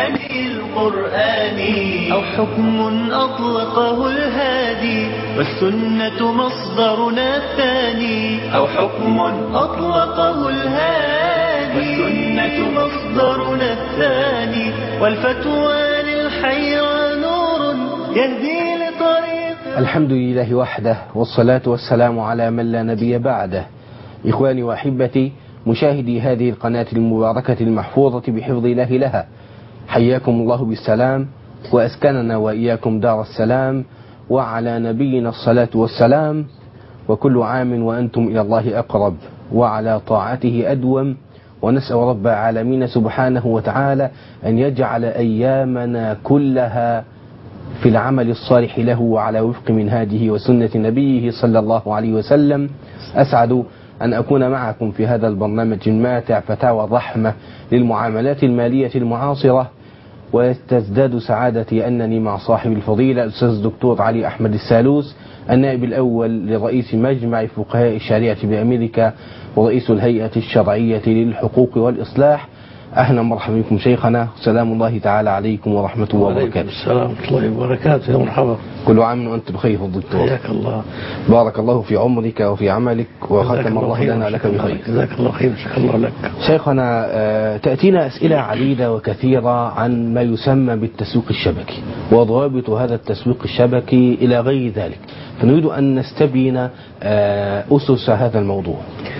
معاني القرآن أو حكم أطلقه الهادي والسنة مصدرنا الثاني أو حكم أطلقه الهادي والسنة مصدرنا الثاني والفتوى للحيرى نور يهدي لطريق. الحمد لله وحده والصلاة والسلام على من لا نبي بعده. إخواني وأحبتي مشاهدي هذه القناة المباركة المحفوظة بحفظ الله لها، حياكم الله بالسلام وأسكننا وإياكم دار السلام، وعلى نبينا الصلاة والسلام، وكل عام وأنتم إلى الله أقرب وعلى طاعته أدوم، ونسأل رب العالمين سبحانه وتعالى أن يجعل أيامنا كلها في العمل الصالح له وعلى وفق منهاجه وسنة نبيه صلى الله عليه وسلم. أسعد أن أكون معكم في هذا البرنامج الماتع فتاوى الرحمة للمعاملات المالية المعاصرة، وتزداد سعادتي أنني مع صاحب الفضيلة الأستاذ الدكتور علي أحمد السالوس، النائب الأول لرئيس مجمع فقهاء الشريعة بأمريكا ورئيس الهيئة الشرعية للحقوق والإصلاح. أهلا مرحبا بكم شيخنا، سلام الله تعالى عليكم ورحمة الله وبركاته. السلام ورحمة الله وبركاته. يا مرحبا، كل عام وأنت بخير الدكتور. حياك الله، بارك الله في عمرك وفي عملك وختم الله لنا لك بخير. جزاك الله خير، شكرا الله لك. شيخنا، تأتينا أسئلة عديدة وكثيرة عن ما يسمى بالتسويق الشبكي وضوابط هذا التسويق الشبكي إلى غير ذلك، فنريد أن نستبين أسس هذا الموضوع.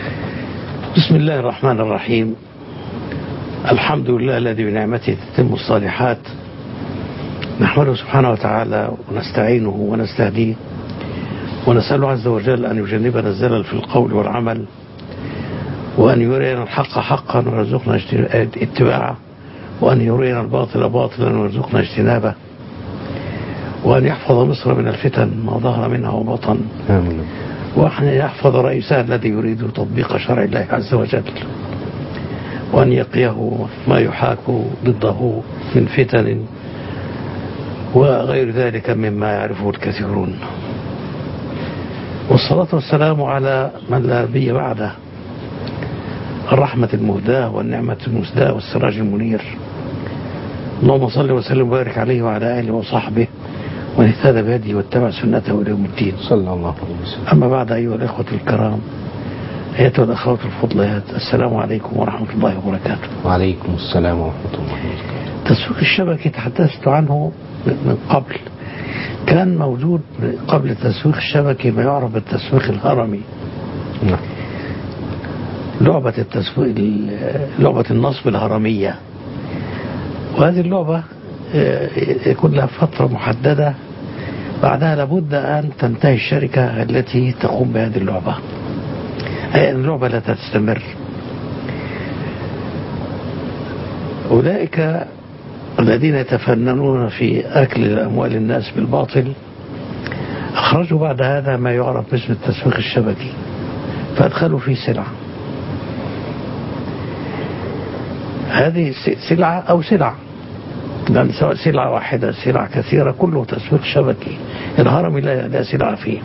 بسم الله الرحمن الرحيم. الحمد لله الذي بنعمته تتم الصالحات، نحمده سبحانه وتعالى ونستعينه ونستهديه ونسأله عز وجل أن يجنبنا الزلل في القول والعمل، وأن يرينا الحق حقا ويرزقنا اتباعه، وأن يرينا الباطل باطلا ويرزقنا اجتنابه، وأن يحفظ مصر من الفتن ما ظهر منها وبطن، وأن يحفظ رئيسها الذي يريد تطبيق شرع الله عز وجل، وأن يقيه ما يحاك ضده من فتن وغير ذلك مما يعرفه الكثيرون. والصلاة والسلام على من لا نبي بعده، الرحمة المهداة والنعمة المسداة والسراج المنير. اللهم صل وسلم وبارك عليه وعلى آله وصحبه ومن اهتدى بهديه واتبع سنته إلى يوم الدين، صلى الله عليه وسلم. أما بعد، أيها الإخوة الكرام، أيتها الأخوات الفضليات، السلام عليكم ورحمة الله وبركاته. وعليكم السلام ورحمة الله وبركاته. التسويق الشبكي تحدثت عنه من قبل. كان موجود قبل التسويق الشبكي ما يعرف بالتسويق الهرمي، لعبة التسويق، لعبة النصب الهرمية. وهذه اللعبة يكون لها فترة محددة، بعدها لابد أن تنتهي الشركة التي تقوم بهذه اللعبة، أي أن اللعبة لا تستمر. أولئك الذين يتفننون في أكل أموال الناس بالباطل أخرجوا بعد هذا ما يعرف باسم التسويق الشبكي، فأدخلوا فيه سلعة. هذه سلعة أو سلع، لأن سواء سلعة واحدة سلعة كثيرة، كله تسويق شبكي. الهرمي لا سلعة فيه.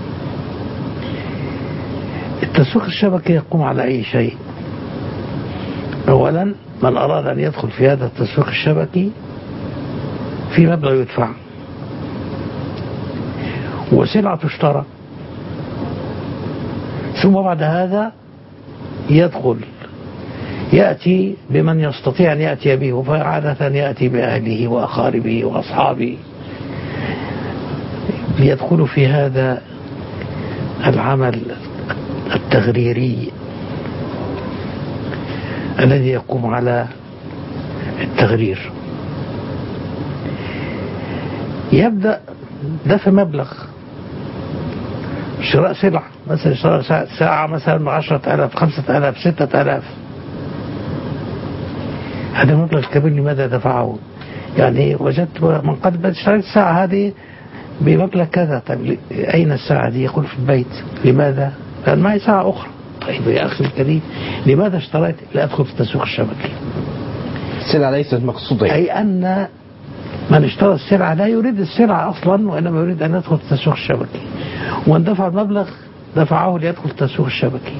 التسويق الشبكي يقوم على أي شيء. أولا، من أراد أن يدخل في هذا التسويق الشبكي في مبلغ يدفع وسلعة تشترى، ثم بعد هذا يدخل، يأتي بمن يستطيع أن يأتي به، فعادة يأتي بأهله وأقاربه وأصحابه ليدخلوا في هذا العمل التغريري الذي يقوم على التغرير. يبدأ دفع مبلغ شراء سلعة، مثلا شراء ساعة مثلا 10,000 5,000 6,000. هذا مبلغ كبير، لماذا دفعه؟ يعني وجدت من قد اشتريت الساعة هذه بمبلغ كذا. طيب أين الساعة دي؟ يقول في البيت. لماذا؟ لأن معي ساعة أخرى. طيب يا أخي الكريم، لماذا اشتريت؟ لأدخل في التسويق الشبكي. السلعة ليست مقصودة، أي أن من اشترى السلعة لا يريد السلعة أصلا، وإنما يريد أن يدخل في التسويق الشبكي، وأن دفع المبلغ دفعه ليدخل في التسويق الشبكي.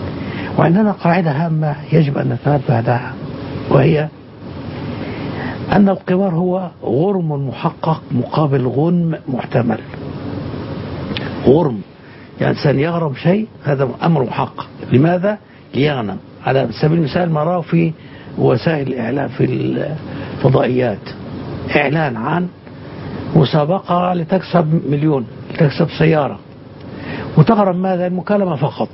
وعندنا قاعدة هامة يجب أن نتنبه لها، وهي أن القمار هو غرم محقق مقابل غنم محتمل. غرم يعني إنسان يغرم شيء، هذا أمر محقق. لماذا؟ ليغنم. على سبيل المثال ما رأوا في وسائل الإعلام في الفضائيات، إعلان عن مسابقة لتكسب مليون، لتكسب سيارة، وتغرم ماذا؟ المكالمة فقط.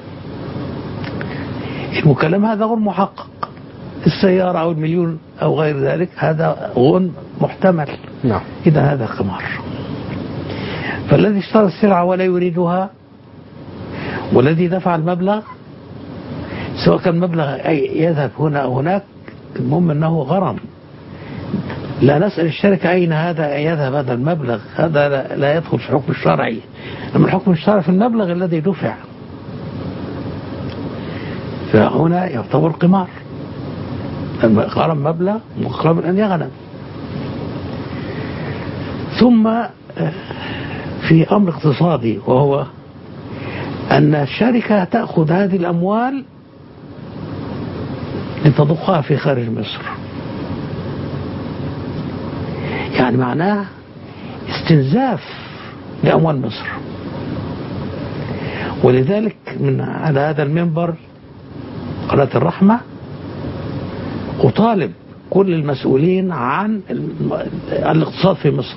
المكالمة هذا غرم محقق. السيارة أو المليون أو غير ذلك هذا غنم محتمل. نعم. إذا هذا قمار. فالذي اشترى السلعة ولا يريدها والذي دفع المبلغ، سواء كان مبلغ يذهب هنا أو هناك، المهم أنه غرم. لا نسأل الشركة أين هذا يذهب هذا المبلغ، هذا لا يدخل في الحكم الشرعي. أما الحكم الشرعي في المبلغ الذي دفع، فهنا يعتبر قمار. غرم مبلغ مقابل أن يغنم. ثم في أمر اقتصادي، وهو أن الشركة تأخذ هذه الأموال لتضخها في خارج مصر. يعني معناه استنزاف لأموال مصر. ولذلك من على هذا المنبر قناة الرحمة أطالب كل المسؤولين عن الاقتصاد في مصر،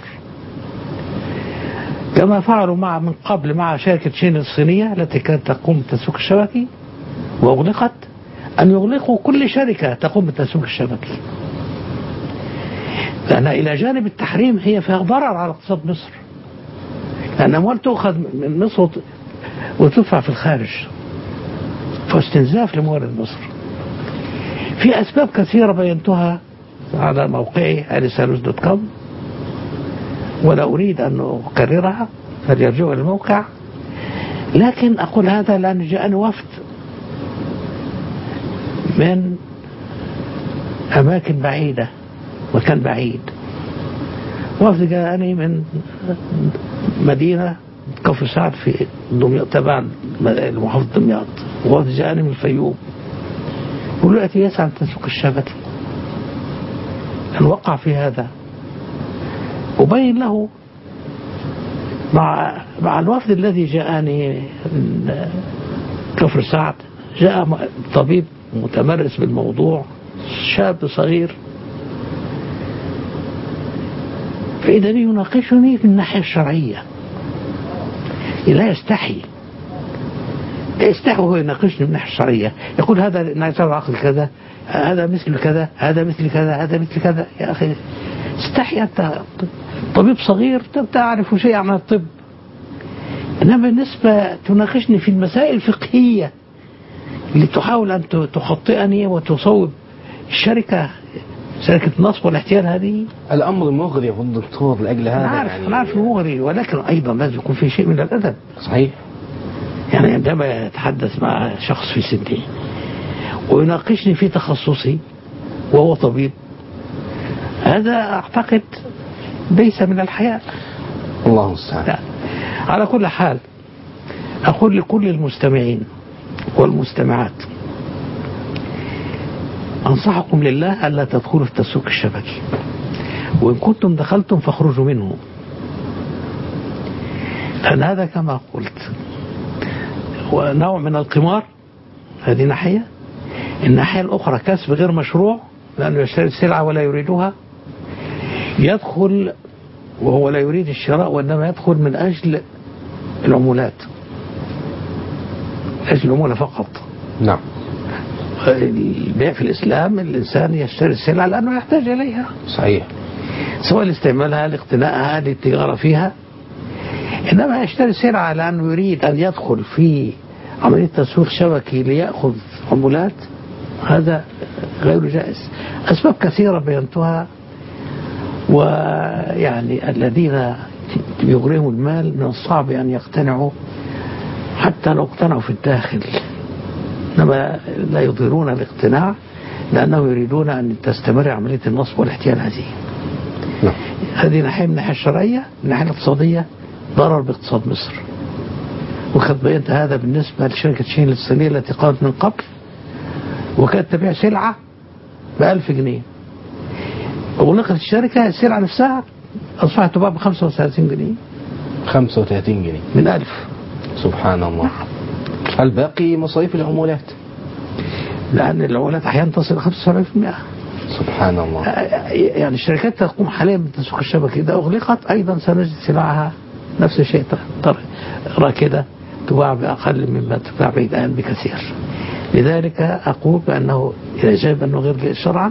كما فعلوا من قبل مع شركة شين الصينية التي كانت تقوم بالتسويق الشبكي وأغلقت، أن يغلقوا كل شركة تقوم بالتسويق الشبكي، لأن إلى جانب التحريم هي فيها ضرر على اقتصاد مصر، لأن أموال تؤخذ من مصر وتدفع في الخارج، فاستنزاف لموارد مصر. في أسباب كثيرة بينتها على موقعي alisalus.com ولا أريد أن أكررها، فليرجعوا إلى الموقع. لكن أقول هذا لأن جاءني وفد من أماكن بعيدة، مكان بعيد. وفد جاءني من مدينة كفر سعد في دمياط تبع محافظة دمياط، وفد جاءني من الفيوم. يقول له يسعى عن التسويق الشبكي، أن وقع في هذا. أبين له مع الوفد الذي جاءني من كفر سعد، جاء طبيب متمرس بالموضوع، شاب صغير، فإذا به يناقشني في الناحية الشرعية. لا يستحي وهو يناقشني من الناحية الشرعية، يقول هذا نعتبر عقل كذا، هذا مثل كذا، هذا مثل كذا، هذا مثل كذا. يا أخي استحي، أنت طبيب صغير تعرف شيء عن الطب، إنما بالنسبة تناقشني في المسائل الفقهية اللي تحاول أن تخطئني وتصوب شركة النصب والاحتيال. هذه الأمر مغري يا الدكتور لأجل هذا. أنا عارف مغري، ولكن أيضا لازم يكون في شيء من الأدب. صحيح. يعني عندما يتحدث مع شخص في سني ويناقشني في تخصصي وهو طبيب، هذا أعتقد ليس من الحياء. الله المستعان. على كل حال، أقول لكل المستمعين والمستمعات، أنصحكم لله ألا تدخلوا في التسويق الشبكي، وإن كنتم دخلتم فاخرجوا منه، لأن هذا كما قلت هو نوع من القمار. هذه ناحية. الناحية الأخرى كسب غير مشروع، لأنه يشتري السلعة ولا يريدها، يدخل وهو لا يريد الشراء، وإنما يدخل من أجل العمولات، أجل العمولة فقط. نعم. البيع في الإسلام الإنسان يشتري السلعة لأنه يحتاج إليها. صحيح. سواء لاستعمالها، لاقتنائها، للتجارة فيها. إنما يشتري السلعة لأنه يريد أن يدخل في عملية تسويق شبكي ليأخذ عمولات، هذا غير جائز. أسباب كثيرة بينتها، ويعني الذين يغريهم المال من الصعب أن يقتنعوا حتى لو اقتنعوا في الداخل، إنما لا يظهرون الاقتناع لأنهم يريدون أن تستمر عملية النصب والاحتيال. هذه ناحية من الناحية الشرعية. من الناحية الاقتصادية ضرر باقتصاد مصر، وقد بينت هذا بالنسبة لشركة شين الصينية التي قامت من قبل وكانت تبيع سلعة ب1000 جنيه، أغلقت الشركة، السلعة نفسها أصبحت تباع ب 35 جنيه 35 جنيه من 1000. سبحان الله. الباقي مصاريف العمولات، لأن العمولات أحيانا تصل 75%. سبحان الله. يعني الشركات تقوم حاليا بتسويق الشبكة، إذا أغلقت أيضا سنجد سلعها نفس الشيء راكدة تباع بأقل مما تباع الآن بكثير. لذلك أقول بأنه إذا جاء بأنه غير جائز شرعا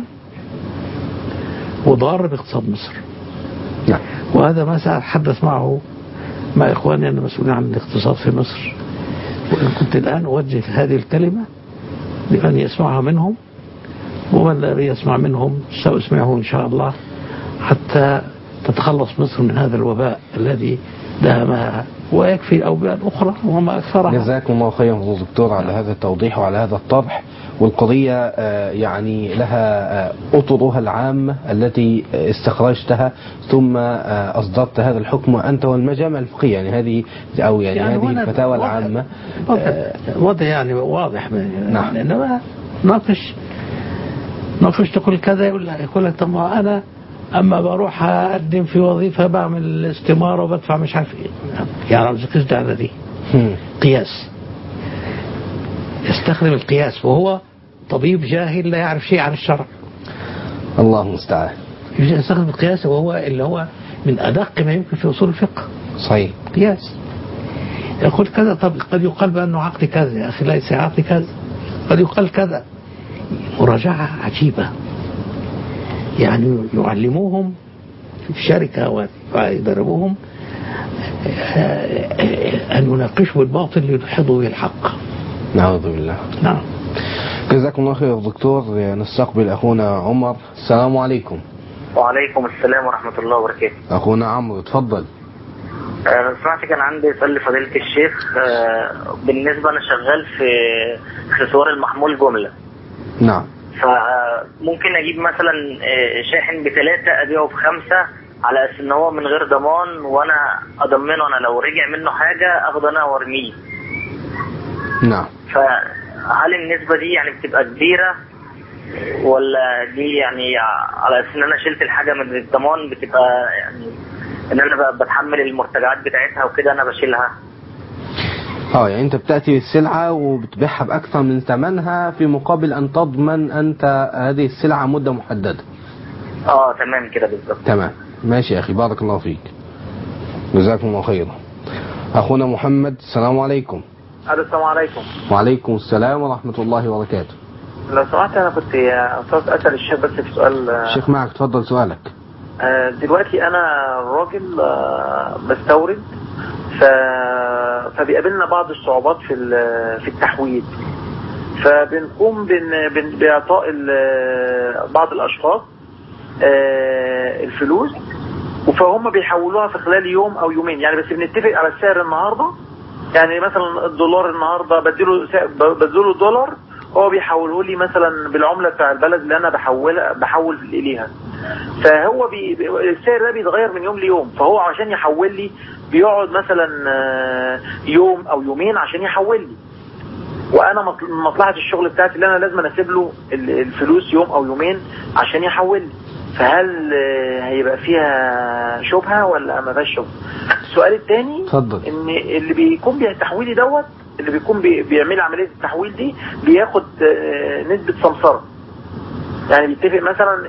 وضار باقتصاد مصر. نعم. وهذا ما سأتحدث معه مع إخواني المسؤولين عن الاقتصاد في مصر، وإن كنت الآن أوجه هذه الكلمة لمن يسمعها منهم، ومن لا يسمع منهم سأسمعه إن شاء الله، حتى تتخلص مصر من هذا الوباء الذي دامها، ويكفي أوبئة أخرى وما أكثرها. جزاكم الله خيرا دكتور على هذا التوضيح وعلى هذا الطرح. والقضية يعني لها أطرها العامة التي استخرجتها ثم أصدرت هذا الحكم أنت والمجامع الفقهية، يعني هذه أو يعني هذه الفتاوى العامة. وضع يعني واضح. نعم. إنما ناقش تقول كذا يقول لك طب أنا أما بروح أقدم في وظيفة بعمل استمارة وبدفع مش عارف إيه، يعني رمز على دي قياس، يستخدم القياس وهو طبيب جاهل لا يعرف شيء عن الشرع. الله المستعان. يستخدم القياس وهو اللي هو من أدق ما يمكن في أصول الفقه. صحيح. قياس يقول كذا، طب قد يقال بأنه عقد كذا، يا أخي ليس عقد كذا، قد يقال كذا. مراجعة عجيبة، يعني يعلموهم في الشركة ويدربوهم أن يناقشوا الباطل ليدحضوا بالحق. نعوذ بالله. نعم. جزاكم الله خير دكتور. نستقبل أخونا عمر. السلام عليكم. وعليكم السلام ورحمة الله وبركاته. أخونا عمرو اتفضل. سمعت كان عندي سؤال لفضيلة الشيخ. بالنسبة أنا شغال في اكسسوار المحمول جملة. نعم. فممكن أجيب مثلا شاحن ب3 أبيعه ب5 على أساس إن هو من غير ضمان، وأنا أضمنه أنا لو رجع منه حاجة أخده أنا وأرميه. نعم. فهل النسبة دي يعني بتبقى كبيرة، ولا دي يعني على أساس إن أنا شلت الحاجة من الضمان بتبقى يعني إن أنا بتحمل المرتجعات بتاعتها وكده أنا بشيلها؟ يعني انت بتأتي السلعة وبتبيعها بأكثر من ثمنها في مقابل أن تضمن أنت هذه السلعة مدة محددة. تمام كده بالظبط. تمام ماشي يا أخي، بارك الله فيك، جزاكم الله خيرا. أخونا محمد. السلام عليكم. السلام عليكم. وعليكم السلام ورحمة الله وبركاته. لو سمحت أنا كنت أسأل الشيخ بس في سؤال. الشيخ معك، تفضل سؤالك. دلوقتي أنا راجل بستورد، فبيقابلنا بعض الصعوبات في التحويل، فبنقوم بإعطاء بعض الأشخاص الفلوس، فهم بيحولوها في خلال يوم أو يومين، يعني بس بنتفق على السعر النهاردة. يعني مثلا الدولار النهاردة بديله دولار، هو بيحوله لي مثلا بالعملة بتاع البلد اللي أنا بحول إليها. فهو السعر ده بيتغير من يوم ليوم، فهو عشان يحول لي بيقعد مثلا يوم أو يومين عشان يحول لي، وأنا مصلحة الشغل بتاعتي اللي أنا لازم أسيب له الفلوس يوم أو يومين عشان يحول لي. فهل هيبقى فيها شبهة ولا ما فيهاش شبهة؟ السؤال الثاني إن اللي بيكون بيتحويلي دوت، اللي بيكون بيعمل عملية التحويل دي بياخد نسبة سمسرة، يعني بيتفق مثلا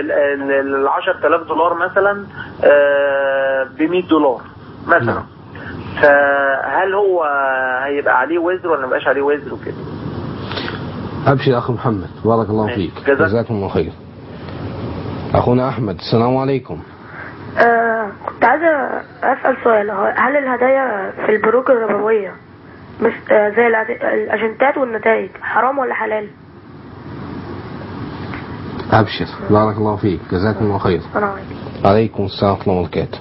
$10,000 مثلا $100 مثلا. فهل هو هيبقى عليه وزر ولا ما يبقاش عليه وزر وكده؟ أبشر يا أخي محمد، بارك الله فيك، جزاكم الله خير. أخونا أحمد. السلام عليكم. كنت عايزة أسأل سؤال، هل الهدايا في البنوك الربوية زي الأجنتات والنتائج حرام ولا حلال؟ أبشر، بارك الله فيك، جزاكم الله خير. عليكم السلام ورحمة الله وبركاته.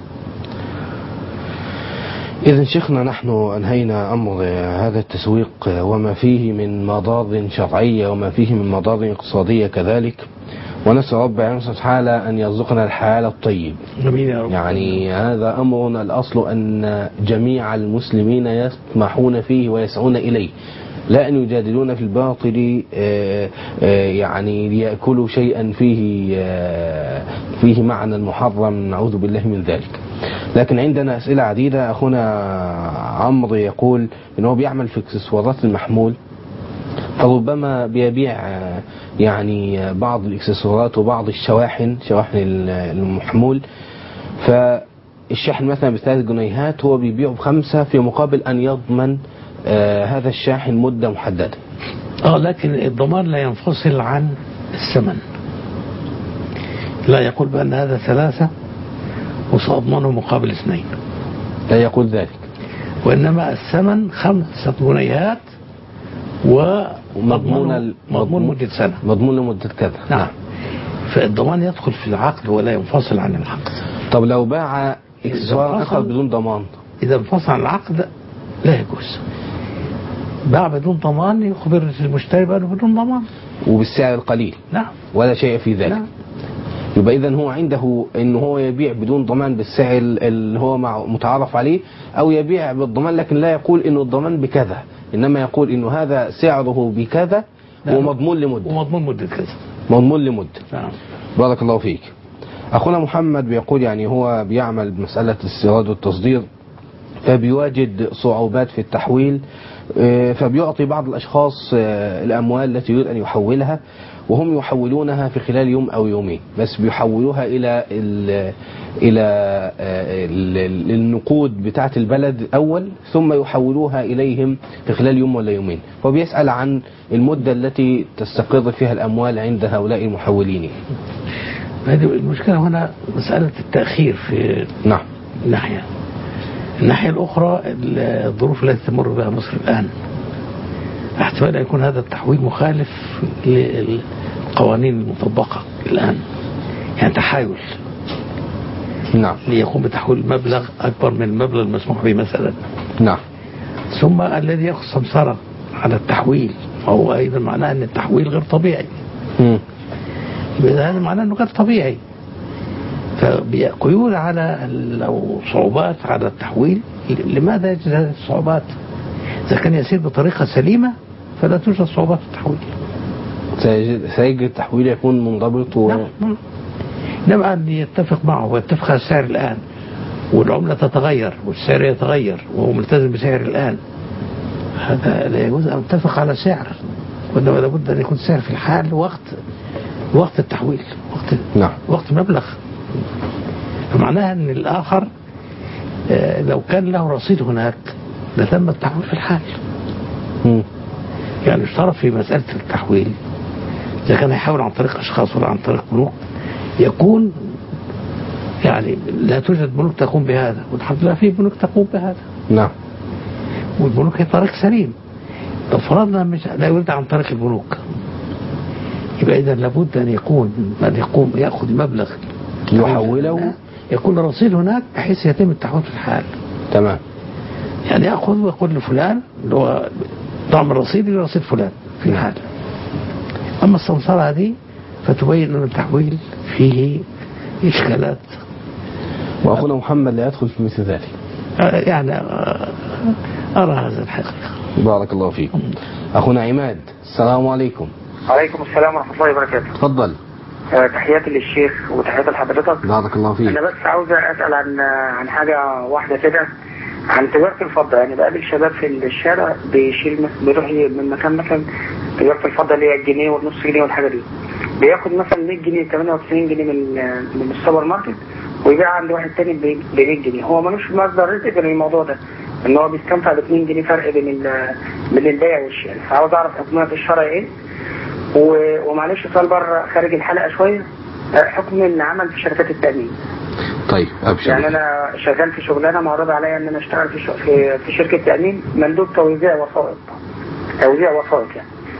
إذن شيخنا، نحن أنهينا أمر هذا التسويق وما فيه من مضار شرعية وما فيه من مضار اقتصادية كذلك، ونسأل رب العالمين سبحانه أن يرزقنا الحلال الطيب. يعني هذا أمر الأصل أن جميع المسلمين يسمحون فيه ويسعون إليه، لا أن يجادلون في الباطل يعني ليأكلوا شيئا فيه معنى محرم، نعوذ بالله من ذلك. لكن عندنا أسئلة عديدة. أخونا عمرو يقول أنه بيعمل في اكسسوارات المحمول، فربما بيبيع يعني بعض الاكسسوارات وبعض شواحن المحمول، فالشاحن مثلا ب3 جنيهات هو بيبيعه ب5 في مقابل أن يضمن هذا الشاحن مدة محددة. لكن الضمان لا ينفصل عن الثمن، لا يقول بأن هذا 3 وسأضمنه مقابل 2، لا يقول ذلك، وإنما الثمن 5 جنيهات ومضمون مدة سنة، مضمون لمدة كذا. نعم. فالضمان يدخل في العقد ولا ينفصل عن العقد. طب لو باع اكسسوار آخر بدون ضمان؟ إذا انفصل عن العقد لا يجوز. باع بدون ضمان يخبر المشتري بأنه بدون ضمان وبالسعر القليل. نعم. ولا شيء في ذلك. نعم. يبقى إذن هو عنده إنه هو يبيع بدون ضمان بالسعر اللي هو متعارف عليه، أو يبيع بالضمان لكن لا يقول إنه الضمان بكذا، إنما يقول إنه هذا سعره بكذا ومضمون لمدة. ومضمون مدة كذا. مضمون لمدة. نعم. بارك الله فيك. أخونا محمد بيقول يعني هو بيعمل بمسألة الاستيراد والتصدير، فبيواجد صعوبات في التحويل، فبيعطي بعض الأشخاص الأموال التي يريد أن يحولها، وهم يحولونها في خلال يوم أو يومين، بس بيحولوها إلى النقود بتاعة البلد أول، ثم يحولوها إليهم في خلال يوم ولا يومين. وبيسأل عن المدة التي تستقر فيها الأموال عند هؤلاء المحولين. هذه المشكلة هنا مسألة التأخير في نعم. الناحية الأخرى الظروف التي تمر بها مصر الآن، احتمال أن يكون هذا التحويل مخالف للقوانين المطبقة الآن، يعني تحايل. نعم. ليقوم بتحويل مبلغ أكبر من المبلغ المسموح به مثلا. نعم. ثم الذي يأخذ سمسرة على التحويل، وهو أيضا معناه أن التحويل غير طبيعي. هذا معناه أنه غير طبيعي. فقيود على لو صعوبات على التحويل. لماذا يجد هذه الصعوبات؟ إذا كان يسير بطريقة سليمة فلا توجد صعوبات في التحويل. سيجد التحويل يكون منضبط نعم. إنما أن يتفق معه ويتفق على السعر الآن، والعملة تتغير والسعر يتغير وهو ملتزم بسعر الآن، هذا لا يجوز أن يتفق على سعر، وإنما لابد أن يكون السعر في الحال وقت التحويل، وقت مبلغ. فمعناها أن الآخر لو كان له رصيد هناك لتم التحويل في الحال. يعني اشترط في مسألة التحويل إذا كان يحاول عن طريق أشخاص ولا عن طريق بنوك، يكون يعني لا توجد بنوك تقوم بهذا، والحمد لله في بنوك تقوم بهذا. نعم. والبنوك هي طريق سليم. لو فرضنا مش لا يريد عن طريق البنوك، يبقى إذا لابد أن يكون من يقوم يأخذ مبلغ يحوله، يكون رصيد هناك بحيث يتم التحويل في الحال. تمام. يعني يأخذ ويقول لفلان اللي هو طعم الرصيد لرصيد فلان في الحال. أما السمسرة هذه فتبين أن التحويل فيه إشكالات. وأخونا محمد لا يدخل في مثل ذلك. يعني أرى هذا الحقيقة. بارك الله فيكم. أخونا عماد، السلام عليكم. عليكم السلام ورحمة الله وبركاته. تفضل. تحياتي للشيخ وتحياتي لحضرتك. بارك الله فيك. أنا بس عاوز أسأل عن حاجة واحدة كده، عن تجارة الفضة. يعني بقابل شباب في الشارع بيروح من مكان مثلا تجارة الفضة اللي هي الجنيه والنص جنيه والحاجة دي، بياخد مثلا 100 جنيه 98 جنيه من السوبر ماركت ويبيع عند واحد تاني ب 100 جنيه. هو ملوش مصدر رزق غير الموضوع ده، ان هو بيستنفع ب 2 جنيه فرق بين البيع والشراء. فعاوز اعرف حكمها في الشرع ايه. ومعلش سؤال بره خارج الحلقة شوية، حكم العمل في شركات التأمين. طيب أبشر. يعني أنا شغال في شغلانة معروض عليا إن أنا أشتغل في شركة تأمين مندوب توزيع وسائط يعني.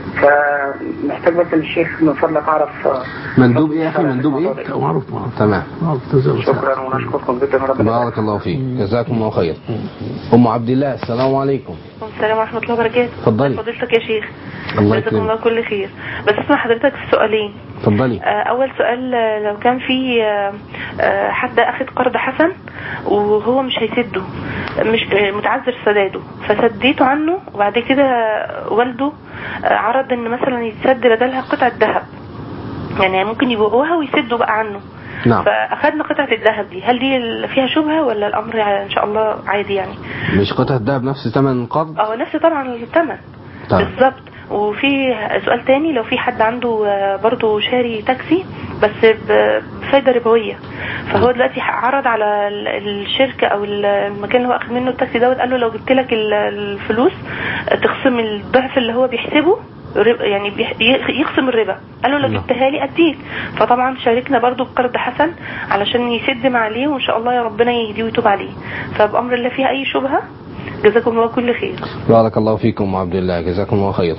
فمحتاج بس الشيخ من فضلك أعرف مندوب إيه يا أخي؟ مندوب إيه؟ معروف. تمام. شكرا ونشكركم جدا. بارك الله فيك، جزاكم الله خير. أم عبد الله السلام عليكم. السلام ورحمة الله وبركاته. اتفضلي. فضيلتك يا شيخ. الله جزاكم الله يكرمك. كل خير. بس اسمع حضرتك سؤالين. اتفضلي. أول سؤال، لو كان في حد أخذ قرض حسن وهو مش هيسده، مش متعذر سداده، فسديته عنه وبعد كده والده عرض إن مثلا يتسد بدلها قطعة ذهب، يعني ممكن يبيعوها ويسدوا بقى عنه. نعم. فأخذنا قطعة الذهب دي، هل دي فيها شبهة ولا الأمر إن شاء الله عادي يعني؟ مش قطعة ذهب نفس ثمن القرض؟ نفس طبعا الثمن. طيب. بالظبط. وفي سؤال تاني، لو في حد عنده برضو شاري تاكسي بس بفايدة ربوية، فهو دلوقتي عرض على الشركة او المكان اللي هو اخذ منه التاكسي دوت، قال له لو جبت لك الفلوس تخصم الضعف اللي هو بيحسبه، يعني يخصم الربا. قال له لو جبتها لي اديك. فطبعا شاركنا برضو بقرض حسن علشان يسد ما عليه، وان شاء الله يا ربنا يهديه ويتوب عليه. فبأمر الله فيها اي شبهة؟ جزاكم الله كل خير. بارك الله فيكم عبد الله، جزاكم الله خير.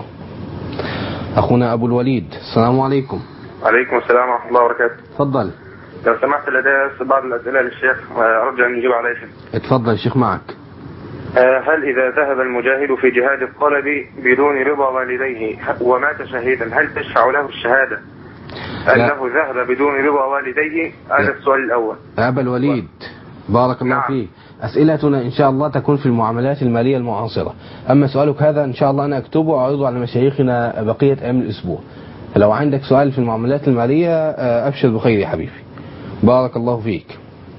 أخونا أبو الوليد السلام عليكم. عليكم السلام ورحمة الله وبركاته. تفضل. لو سمحت لدي بعض الأسئلة للشيخ أرجو أن يجيب عليها. اتفضل الشيخ معك. هل إذا ذهب المجاهد في جهاد الطلب بدون رضا والديه ومات شهيدا هل تشفع له الشهادة أنه ذهب بدون رضا والديه؟ هذا السؤال الأول. أبا الوليد بارك الله فيك. أسئلتنا إن شاء الله تكون في المعاملات المالية المعاصرة. أما سؤالك هذا إن شاء الله أنا أكتبه وأعرضه على مشايخنا بقية أيام الأسبوع. لو عندك سؤال في المعاملات المالية أبشر بخير يا حبيبي. بارك الله فيك.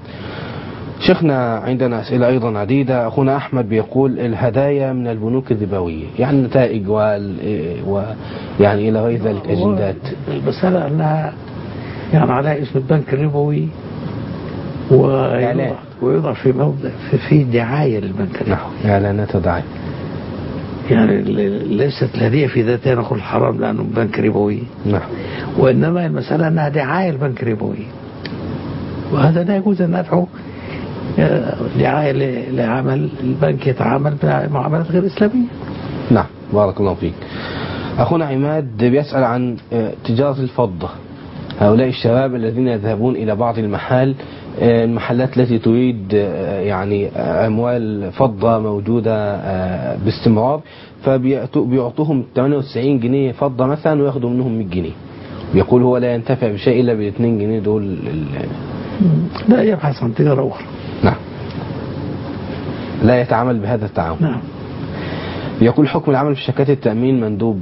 شيخنا عندنا أسئلة أيضا عديدة. أخونا أحمد بيقول الهدايا من البنوك الربوية، يعني نتائج يعني إلى غير ذلك أجندات. المسألة أنها يعني على اسم البنك الربوي ويوضع في موضع في دعاية للبنك الربوي. نعم، إعلانات ودعاية. يعني ليست الهدية في ذاتها نقول حرام لأنه بنك ربوي. نعم. وإنما المسألة أنها دعاية البنك الربوي، وهذا لا يجوز أن ندعو دعاية لعمل البنك يتعامل بمعاملات غير إسلامية. نعم بارك الله فيك. أخونا عماد بيسأل عن تجارة الفضة. هؤلاء الشباب الذين يذهبون إلى بعض المحلات التي تريد يعني أموال فضة موجودة باستمرار، فبيعطوهم 98 جنيه فضة مثلا ويأخذوا منهم 100 جنيه. بيقول هو لا ينتفع بشيء إلا بال2 جنيه دول. لا يبحث عن تجارة أخرى. نعم، لا يتعامل بهذا التعامل. نعم. يقول حكم العمل في شركات التأمين مندوب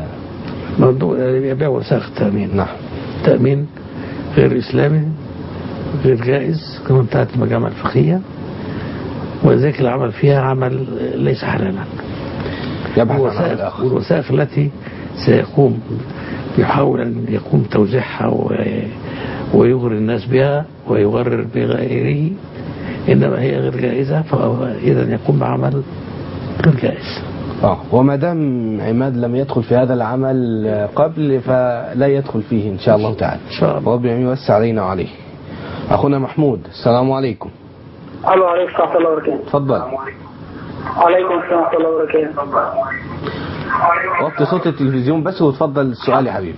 يبيع وثائق التأمين. نعم. تأمين غير إسلامي غير جائز كما انتهت المجامع الفقهية، وذلك العمل فيها عمل ليس حلالا. يبحث عن عمل آخر. والوثائق التي سيقوم يحاول أن يقوم توزيعها ويغري الناس بها ويغرر بغيره، إنما هي غير جائزة، فإذا يقوم بعمل غير جائز. وما دام عماد لم يدخل في هذا العمل قبل فلا يدخل فيه إن شاء الله تعالى. إن شاء الله. ربنا يوسع علينا وعليه. أخونا محمود السلام عليكم. الو عليكم ورحمة الله وبركاته. تفضل. عليكم السلام ورحمة الله وبركاته. وطي صوت التلفزيون بس وتفضل السؤال يا حبيبي.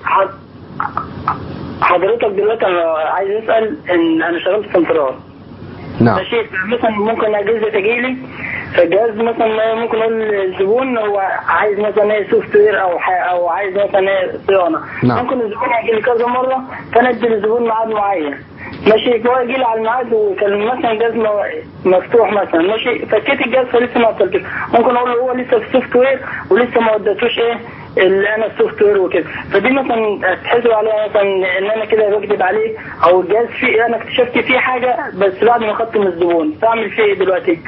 حضرتك دلوقتي انا عايز اسال ان انا شغال في سنترال. نعم. ماشي، مثلا ممكن اجهزه تجيلي فالجهاز مثلا ممكن اقول للزبون هو عايز مثلا سوفت وير او عايز مثلا صيانه. نعم. ممكن الزبون يجي لي كذا مره فانا ادي للزبون ميعاد معين. ماشي، فهو يجي لي على الميعاد وكان مثلا الجهاز مفتوح مثلا، ماشي، فكيت الجهاز فلسه ما وصلتش. ممكن اقول له هو لسه في السوفت وير ولسه ما وديتوش اللي انا السوفت وير وكده، فدي مثلا تحسب عليها مثلا ان انا كده بكذب عليه، او الجهاز فيه انا اكتشفت فيه حاجه بس بعد ما خدته من الزبون، فاعمل فيه ايه دلوقتي؟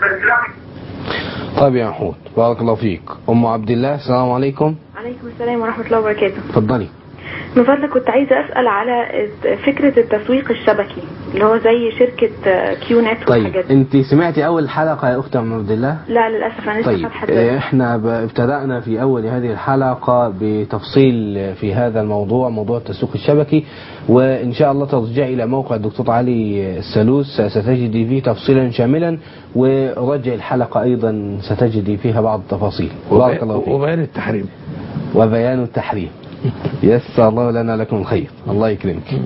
طيب يا محمود بارك الله فيك. ام عبد الله السلام عليكم. عليكم السلام ورحمه الله وبركاته. اتفضلي. من فضلك كنت عايزه اسال على فكره التسويق الشبكي اللي هو زي شركه كيو نت والحاجات. طيب انت سمعتي اول حلقه يا اخت ام عبد الله؟ لا للاسف انا لسه فاتحه. احنا ابتدأنا في اول هذه الحلقه بتفصيل في هذا الموضوع، موضوع التسويق الشبكي، وان شاء الله ترجعي الى موقع الدكتور علي السلوس ستجدي فيه تفصيلا شاملا، ورجع الحلقه ايضا ستجدي فيها بعض التفاصيل. بارك الله فيك. وبيان التحريم. وبيان التحريم. يسر الله لنا لكم الخير، الله يكرمك.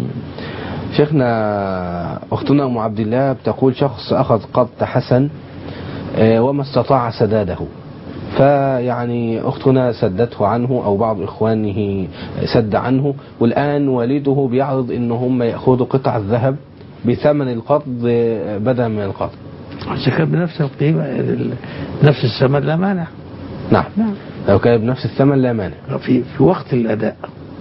شيخنا، أختنا أم عبد الله بتقول شخص أخذ قرض حسن وما استطاع سداده، فيعني أختنا سدته عنه أو بعض إخوانه سد عنه، والآن والده بيعرض إن هم يأخذوا قطع الذهب بثمن القرض بدلا من القرض. عشان كان بنفس القيمة نفس الثمن لا مانع. نعم. لو كان بنفس الثمن لا مانع في وقت الأداء.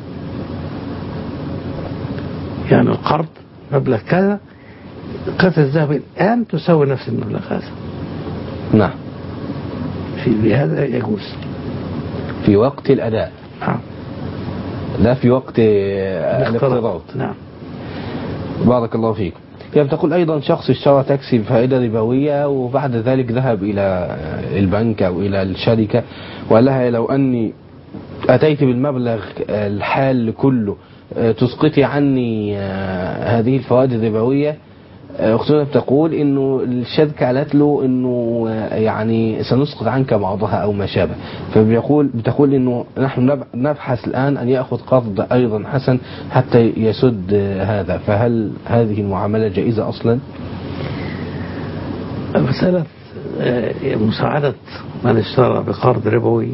يعني القرض مبلغ كذا، قطعة الذهب الآن تساوي نفس المبلغ هذا. نعم. في هذا يجوز في وقت الأداء. نعم. لا في وقت الاقتراض. نعم. بارك الله فيكم. هي بتقول أيضا شخص اشترى تاكسي بفائدة ربوية وبعد ذلك ذهب إلى البنك أو إلى الشركة وقال لها لو أني أتيت بالمبلغ الحال كله تسقطي عني هذه الفوائد الربوية. أختنا بتقول إنه الشركة قالت له إنه يعني سنسقط عنك بعضها أو ما شابه، بتقول إنه نحن نبحث الآن أن يأخذ قرض أيضا حسن حتى يسد هذا، فهل هذه المعاملة جائزة أصلا؟ مسألة مساعدة من اشترى بقرض ربوي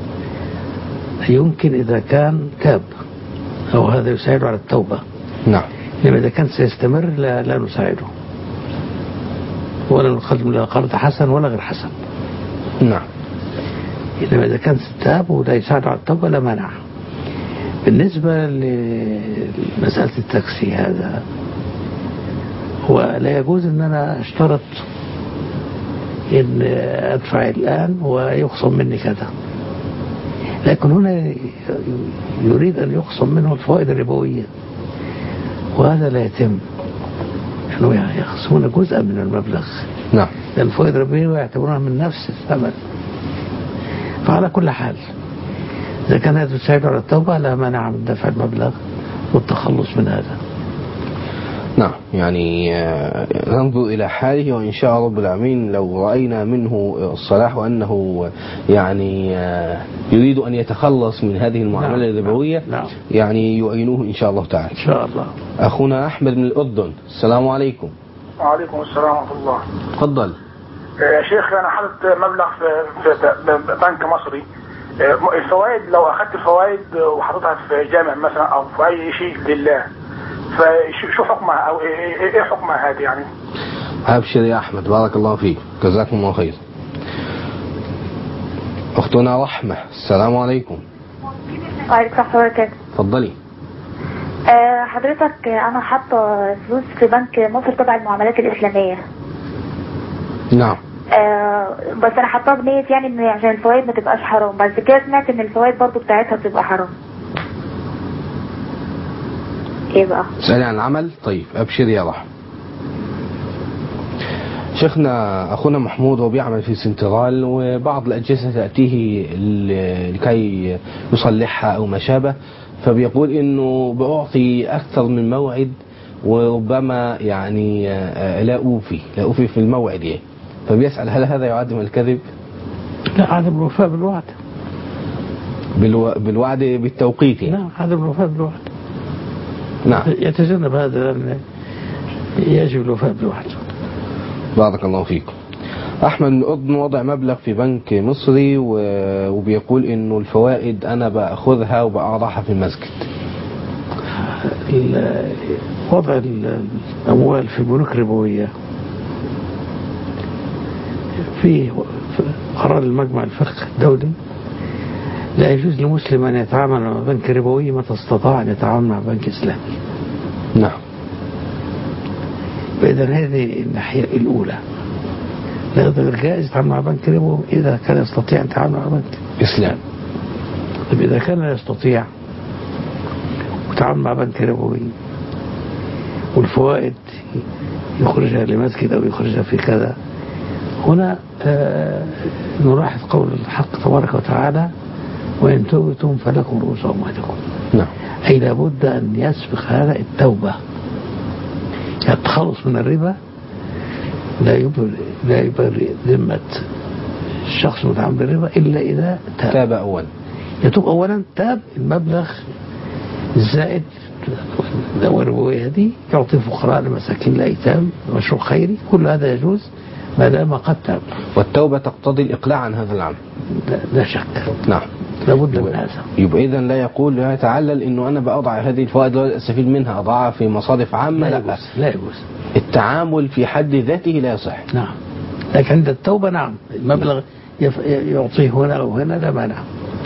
يمكن إذا كان تاب أو هذا يساعد على التوبة. نعم. لما إذا كان سيستمر لا نساعده ولا نقدم له قرض حسن ولا غير حسن. نعم. إنما إذا كان تاب ولا يساعد على التوبة لا مانع. بالنسبة لمسألة التاكسي هذا هو لا يجوز أن أنا اشترط أن أدفع الآن ويخصم مني كذا، لكن هنا يريد أن يخصم منه الفوائد الربوية وهذا لا يتم، لأنه يخصمون جزءا من المبلغ. نعم. لأن الفوائد الربوية يعتبرونها من نفس الثمن. فعلى كل حال إذا كان هذا يساعد على التوبة لا مانع من دفع المبلغ والتخلص من هذا. نعم. يعني ننظر إلى حاله وإن شاء رب العالمين لو رأينا منه الصلاح وأنه يعني يريد أن يتخلص من هذه المعاملة الربوية. نعم. يعني يعينوه إن شاء الله تعالى. إن شاء الله. أخونا أحمد من الأردن، السلام عليكم. وعليكم السلام ورحمة الله. تفضل. يا شيخ أنا حاطط مبلغ في بنك مصري، الفوائد لو أخذت الفوائد وحطيتها في جامع مثلا أو في أي شيء لله فشو حكمها أو إيه حكمها هذه يعني؟ أبشر يا أحمد، بارك الله فيك، جزاكم الله خير. أختنا رحمة، السلام عليكم. وعليكم السلام وبركاته. تفضلي. حضرتك أنا حاطة فلوس في بنك مصر تبع المعاملات الإسلامية. نعم. بس أنا حاطاها بنية يعني إن عشان الفوائد ما تبقاش حرام، بس كده سمعت إن الفوائد برضو بتاعتها بتبقى حرام. إيه بقى؟ اسألي عن العمل. طيب أبشر يا رحمة. شيخنا أخونا محمود هو بيعمل في سنترال وبعض الأجهزة تأتيه لكي يصلحها أو ما شابه، فبيقول إنه بأعطي أكثر من موعد وربما يعني لا أوفي في الموعد يعني. فبيسأل هل هذا يعد من الكذب؟ لا، عدم الوفاء بالوعد. بالوعد بالتوقيت يعني. نعم، عدم الوفاء بالوعد. نعم. يتجنب هذا لأن يجب الوفاء بالوعد. بارك الله فيكم. أحمد من الأردن وضع مبلغ في بنك مصري وبيقول إنه الفوائد أنا بأخذها وبأضعها في المسجد. وضع الأموال في بنوك ربوية في قرار المجمع الفقهي الدولي لا يجوز لمسلم أن يتعامل مع بنك ربوي متى استطاع أن يتعامل مع بنك إسلامي. نعم. فإذا هذه الناحية الأولى لا غير جائز يتعامل مع بنك ربوي إذا كان يستطيع أن يتعامل مع بنك إسلام. طيب إذا كان لا يستطيع يتعامل مع بنك ربوي والفوائد يخرجها لمسجد أو يخرجها في كذا، هنا نلاحظ قول الحق تبارك وتعالى وإن تؤتم فلكم رؤوس أموالكم. نعم. أي لابد أن يسبق هذا التوبة. التخلص من الربا لا يبرئ ذمة الشخص المتعامل بالربا إلا إذا تاب أولا. يتوب أولا تاب المبلغ الزائد والربوية هذه يعطي فقراء المساكين الأيتام مشروع خيري، كل هذا يجوز ما دام قد تاب. والتوبة تقتضي الإقلاع عن هذا العمل لا شك. نعم لابد من هذا. يبقى إذن لا يقول لا يتعلل إنه أنا بأضع هذه الفوائد ولا أستفيد منها أضعها في مصارف عامة. لا يجوز. التعامل في حد ذاته لا يصح. نعم. لكن عند التوبة نعم المبلغ يعطيه هنا أو هنا لا مانع.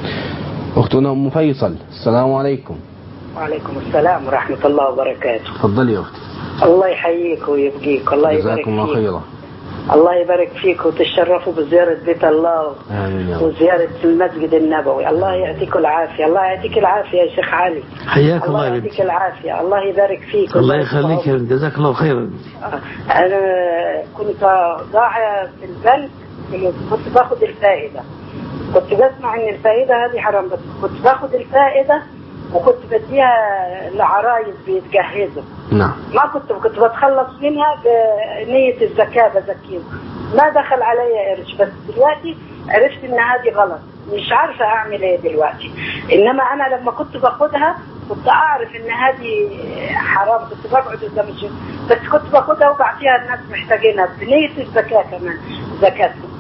أختنا أم فيصل، السلام عليكم. وعليكم السلام ورحمة الله وبركاته. تفضلي يا أختي. الله يحييك ويبقيك، الله يبارك فيك. جزاكم الله خيرا. الله يبارك فيك وتشرفوا بزيارة بيت الله وزيارة المسجد النبوي. الله يعطيك العافية، الله يعطيك العافية يا شيخ علي. حياك الله يعطيك العافية، الله يبارك فيك. الله يخليك، جزاك الله خيرا. أنا كنت ضاعة في البنك، كنت باخد الفائدة، كنت بسمع إن الفائدة هذه حرام، بس كنت باخد الفائدة وكنت بديها لعرايس بيتجهزوا. نعم. ما كنت بتخلص منها بنية الزكاة بزكيهم، ما دخل عليا قرش، بس دلوقتي عرفت ان هذه غلط، مش عارفة اعمل ايه دلوقتي. انما انا لما كنت باخدها كنت اعرف ان هذه حرام، كنت بقعد قدام الشيخ، بس كنت باخدها وبعطيها الناس محتاجينها بنية الزكاة كمان زكاتهم.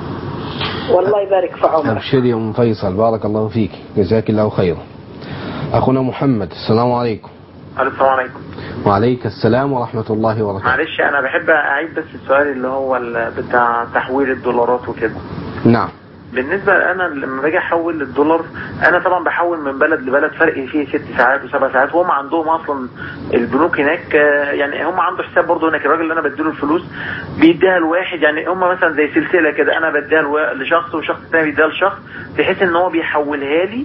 والله يبارك في عمرك. ابشري يا ام فيصل، بارك الله فيك، جزاك الله خيرا. اخونا محمد، السلام عليكم. السلام عليكم. وعليك السلام ورحمة الله وبركاته. معلش أنا بحب أعيد بس السؤال اللي هو بتاع تحويل الدولارات وكده. نعم. بالنسبة أنا لما باجي أحول الدولار، أنا طبعا بحول من بلد لبلد، فرق فيه 6 ساعات و7 ساعات، وهم عندهم أصلا البنوك هناك، يعني هم عنده حساب برضه هناك. الراجل اللي أنا بديله الفلوس بيديها لواحد، يعني هم مثلا زي سلسلة كده، أنا بديها لشخص وشخص ثاني بيديها لشخص، بحيث إن هو بيحولها لي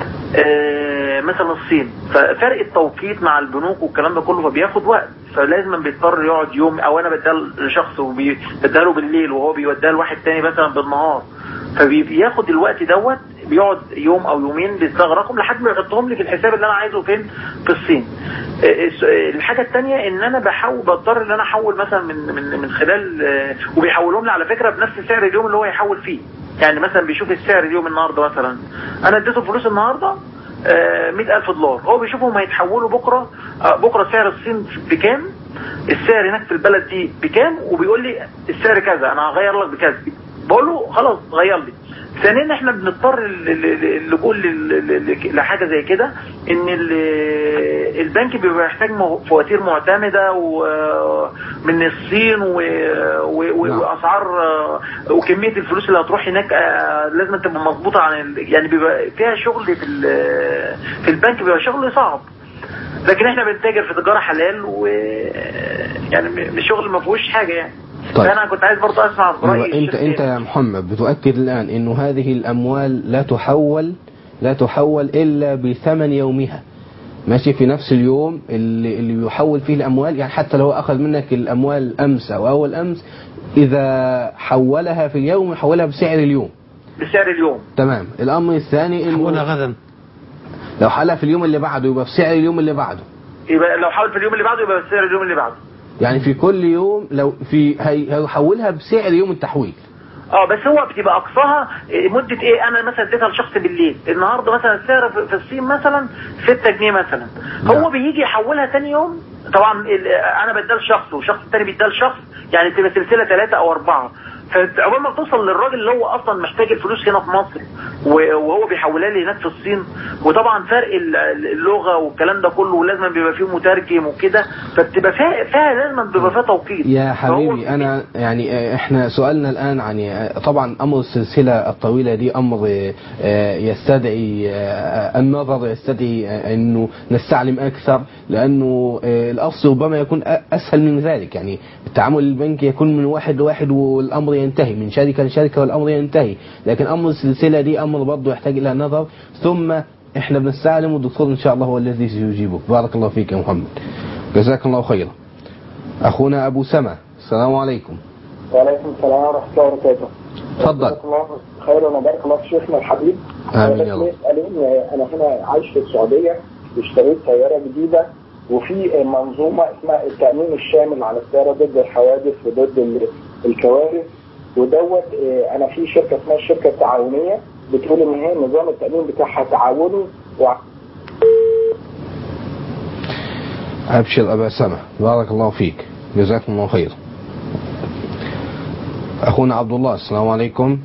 مثلا الصين. ففرق التوقيت مع البنوك والكلام ده كله فبياخد وقت، فلازم بيضطر يقعد يوم، او انا بديها لشخص وبديها له بالليل وهو بيوديها لواحد تاني مثلا بالنهار، فبياخد الوقت دوت، بيقعد يوم او يومين بيستغرقهم لحد ما يحطهم لي في الحساب اللي انا عايزه فين في الصين. الحاجه الثانيه ان انا بضطر ان انا احول مثلا من خلال، وبيحولهم لي على فكره بنفس سعر اليوم اللي هو يحول فيه. يعني مثلا بيشوف السعر اليوم النهارده، مثلا انا اديته فلوس النهارده $100,000، هو بيشوفهم هيتحولوا بكره سعر الصين بكام، السعر هناك في البلد دي بكام، وبيقول لي السعر كذا، انا هغير لك بكذا. بقول له خلاص غير لي. ثانيا احنا بنضطر اللجوء لحاجه زي كده، ان البنك بيبقى يحتاج فواتير معتمده ومن الصين واسعار وكميه الفلوس اللي هتروح هناك لازم تبقى مظبوطه عن يعني بيبقى فيها شغل في البنك، بيبقى شغل صعب. لكن احنا بنتاجر في تجاره حلال، ويعني مش شغل ما فيهوش حاجه يعني. طيب. فأنا كنت عايز برضه أسمع رأيك. أنت يا محمد بتؤكد الآن إنه هذه الأموال لا تحول إلا بثمن يومها، ماشي، في نفس اليوم اللي يحول فيه الأموال، يعني حتى لو أخذ منك الأموال أمس أو أول أمس، إذا حولها في اليوم يحولها بسعر اليوم. تمام. الأمر الثاني إنه حولها غدا، لو حلها في اليوم اللي بعده يبقى بسعر اليوم اللي بعده. يبقى لو حول في اليوم اللي بعده يبقى بسعر اليوم اللي بعده. يعني في كل يوم لو هيحولها بسعر يوم التحويل. بس هو بتبقى اقصاها مده ايه؟ انا مثلا اديتها لشخص بالليل النهارده، مثلا السعر في الصين مثلا 6 جنيه مثلا، هو بيجي يحولها ثاني يوم. طبعا انا بديها لشخص وشخص ثاني بيديها لشخص، يعني تبقى سلسله 3 أو 4. فعقبال ما توصل للراجل اللي هو اصلا محتاج الفلوس هنا في مصر وهو بيحولها لي هناك في الصين، وطبعا فرق اللغه والكلام ده كله، ولازم بيبقى فيه مترجم وكده، فبتبقى فيها لازم بيبقى فيها توقيت. يا حبيبي انا يعني احنا سؤالنا الان عن طبعا امر السلسله الطويله دي امر يستدعي النظر، يستدعي انه نستعلم اكثر، لانه الاصل ربما يكون اسهل من ذلك. يعني التعامل البنكي يكون من واحد لواحد والامر ينتهي، من شركه لشركه والامر ينتهي، لكن امر السلسله دي امر برضه يحتاج الى نظر، ثم احنا بنستعلم والدكتور ان شاء الله هو الذي سيجيبك. بارك الله فيك يا محمد، جزاك الله خيرا. اخونا ابو سما، السلام عليكم. وعليكم السلام ورحمه الله وبركاته. تفضل. جزاك الله خيرا وبارك الله في شيخنا الحبيب. امين يا رب. انا هنا عايش في السعوديه، اشتريت سياره جديده، وفي منظومه اسمها التامين الشامل على السياره ضد الحوادث وضد الكوارث، ودوت انا في شركه اسمها الشركه التعاونيه، بتقول ان هي نظام التامين بتاعها تعاوني أبشر أبا سما، بارك الله فيك، جزاكم الله خير. أخونا عبد الله، السلام عليكم.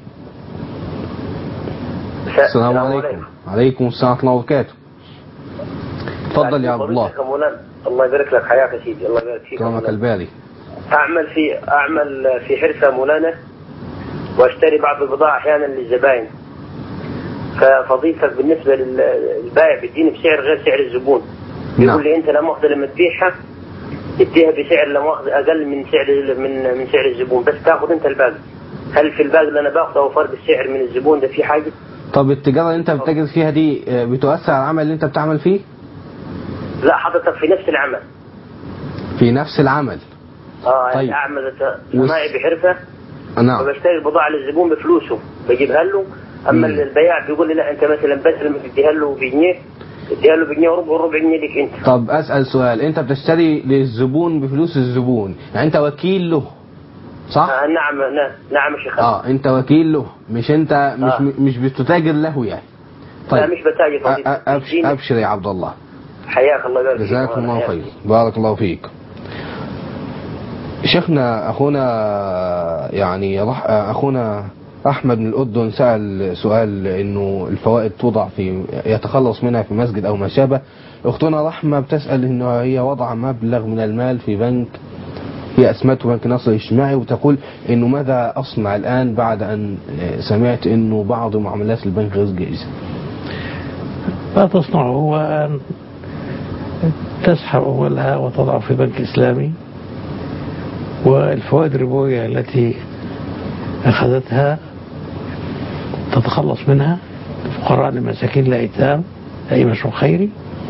السلام عليكم. عليكم السلام ورحمة الله وبركاته. تفضل يا عبد الله. الله يبارك لك، حياك يا سيدي، الله يبارك فيك. كرمك الباري. أعمل في حرفة مولانا، واشتري بعض البضاعة أحيانا للزبائن، ففضيلتك بالنسبة للبائع بيديني بسعر غير سعر الزبون. بيقول لي أنت لا مؤاخذة لما تبيعها تديها بسعر لا مؤاخذة أقل من سعر الزبون، بس تاخذ أنت الباقي. هل في الباقي اللي أنا باخذه أو فرق السعر من الزبون ده في حاجة؟ طب التجارة اللي أنت بتجد فيها دي بتؤثر على العمل اللي أنت بتعمل فيه؟ لا حضرتك في نفس العمل. في نفس العمل. طيب. أعمل صناعي بحرفة. نعم. وبشتري البضاعة للزبون بفلوسه بجيبها له، أما البياع بيقول لي لا أنت مثلا بدل ما تديها له بجنيه اديها له بجنيه وربع جنيه لك أنت. طب أسأل سؤال، أنت بتشتري للزبون بفلوس الزبون، يعني أنت وكيل له صح؟ نعم يا شيخ. أنت وكيل له، مش أنت مش بتتاجر له يعني. طيب. لا مش بتاجر. أبشر يا عبد الله. حياك الله يبارك فيك. جزاكم الله خير، بارك الله فيك. شيخنا أخونا أحمد من الأردن سأل سؤال إنه الفوائد توضع يتخلص منها في مسجد أو ما شابه. أختنا رحمة بتسأل إنه هي وضع مبلغ من المال في بنك، هي أسمته بنك نصر الاجتماعي، وتقول إنه ماذا أصنع الآن بعد أن سمعت إنه بعض معاملات البنك غير جائزة. ما تصنع هو أن تسحب أولها وتضع في بنك إسلامي، والفوائد الربوية التي أخذتها تتخلص منها الفقراء لمساكين الأيتام، أي مشروع خيري،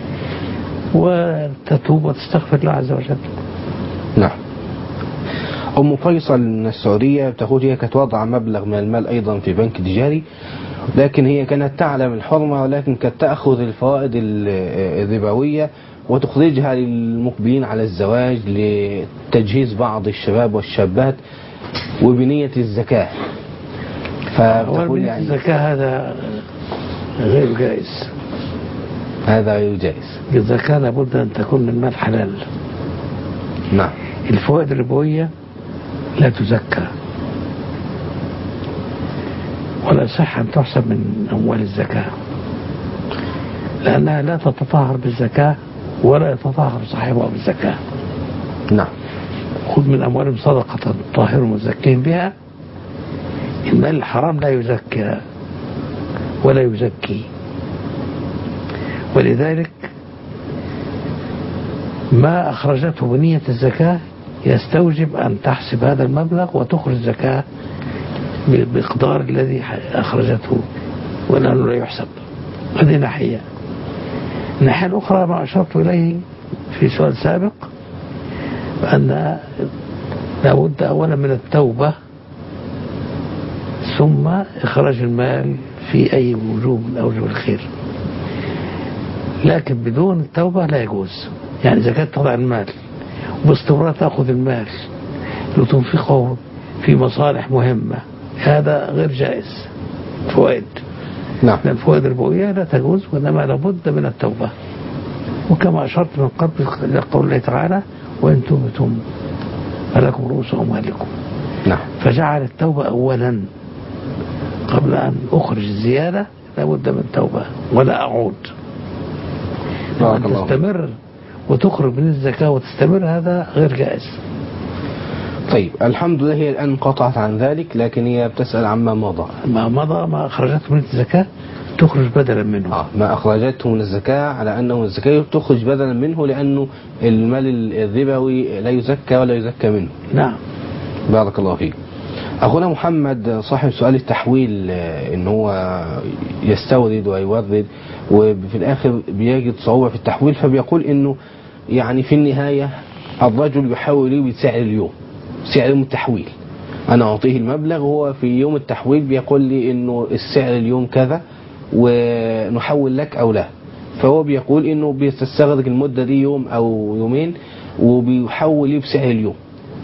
وتتوب وتستغفر الله عز وجل. نعم. أم فيصل من السعودية بتقول هي كانت وضع مبلغ من المال أيضا في بنك تجاري، لكن هي كانت تعلم الحرمة، ولكن كانت تأخذ الفوائد الربوية وتخرجها للمقبلين على الزواج لتجهيز بعض الشباب والشابات وبنية الزكاة. فبتقول يعني الزكاة هذا غير جائز. هذا غير جائز. الزكاة لابد أن تكون من مال حلال. نعم. الفوائد الربوية لا تزكى ولا صح أن تحسب من أموال الزكاة، لأنها لا تتطهر بالزكاة ولا يتطهر صاحبها بالزكاة. نعم. خذ من أموالهم صدقة طاهرهم وزكيهم بها. المال الحرام لا يزكى ولا يزكي، ولذلك ما أخرجته بنية الزكاة يستوجب أن تحسب هذا المبلغ وتخرج الزكاة بمقدار الذي أخرجته، ولأنه لا يحسب. هذه ناحية. الناحية الأخرى ما أشرت إليه في سؤال سابق، أن لابد أولا من التوبة ثم إخراج المال في أي وجوه من أوجه الخير، لكن بدون التوبة لا يجوز. يعني زكاة تضع المال وباستمرار تأخذ المال لتنفقه في مصالح مهمة، هذا غير جائز. فوائد. نعم. الفوائد الربوية لا تجوز، وإنما لابد من التوبة. وكما أشرت من قبل لقول الله تعالى وإن تبتم فلكم رؤوس أموالكم. نعم. فجعل التوبة أولا قبل أن أخرج الزيادة، لابد من توبة ولا أعود. أن تستمر وتخرج من الزكاة وتستمر هذا غير جائز. طيب الحمد لله هي الآن قطعت عن ذلك، لكن هي بتسأل عما مضى. ما أخرجته من الزكاة تخرج بدلا منه. ما أخرجته من الزكاة على أنه الزكاة تخرج بدلا منه، لأنه المال الربوي لا يزكى ولا يزكى منه. نعم. بارك الله فيك. أخونا محمد صاحب سؤال التحويل، إن هو يستورد ويورد وفي الآخر بيجد صعوبة في التحويل، فبيقول إنه يعني في النهاية الرجل يحول لي بسعر اليوم، سعر يوم التحويل. أنا أعطيه المبلغ وهو في يوم التحويل بيقول لي إنه السعر اليوم كذا ونحول لك أو لا، فهو بيقول إنه بيستغرق المدة دي يوم أو يومين وبيحول لي بسعر اليوم.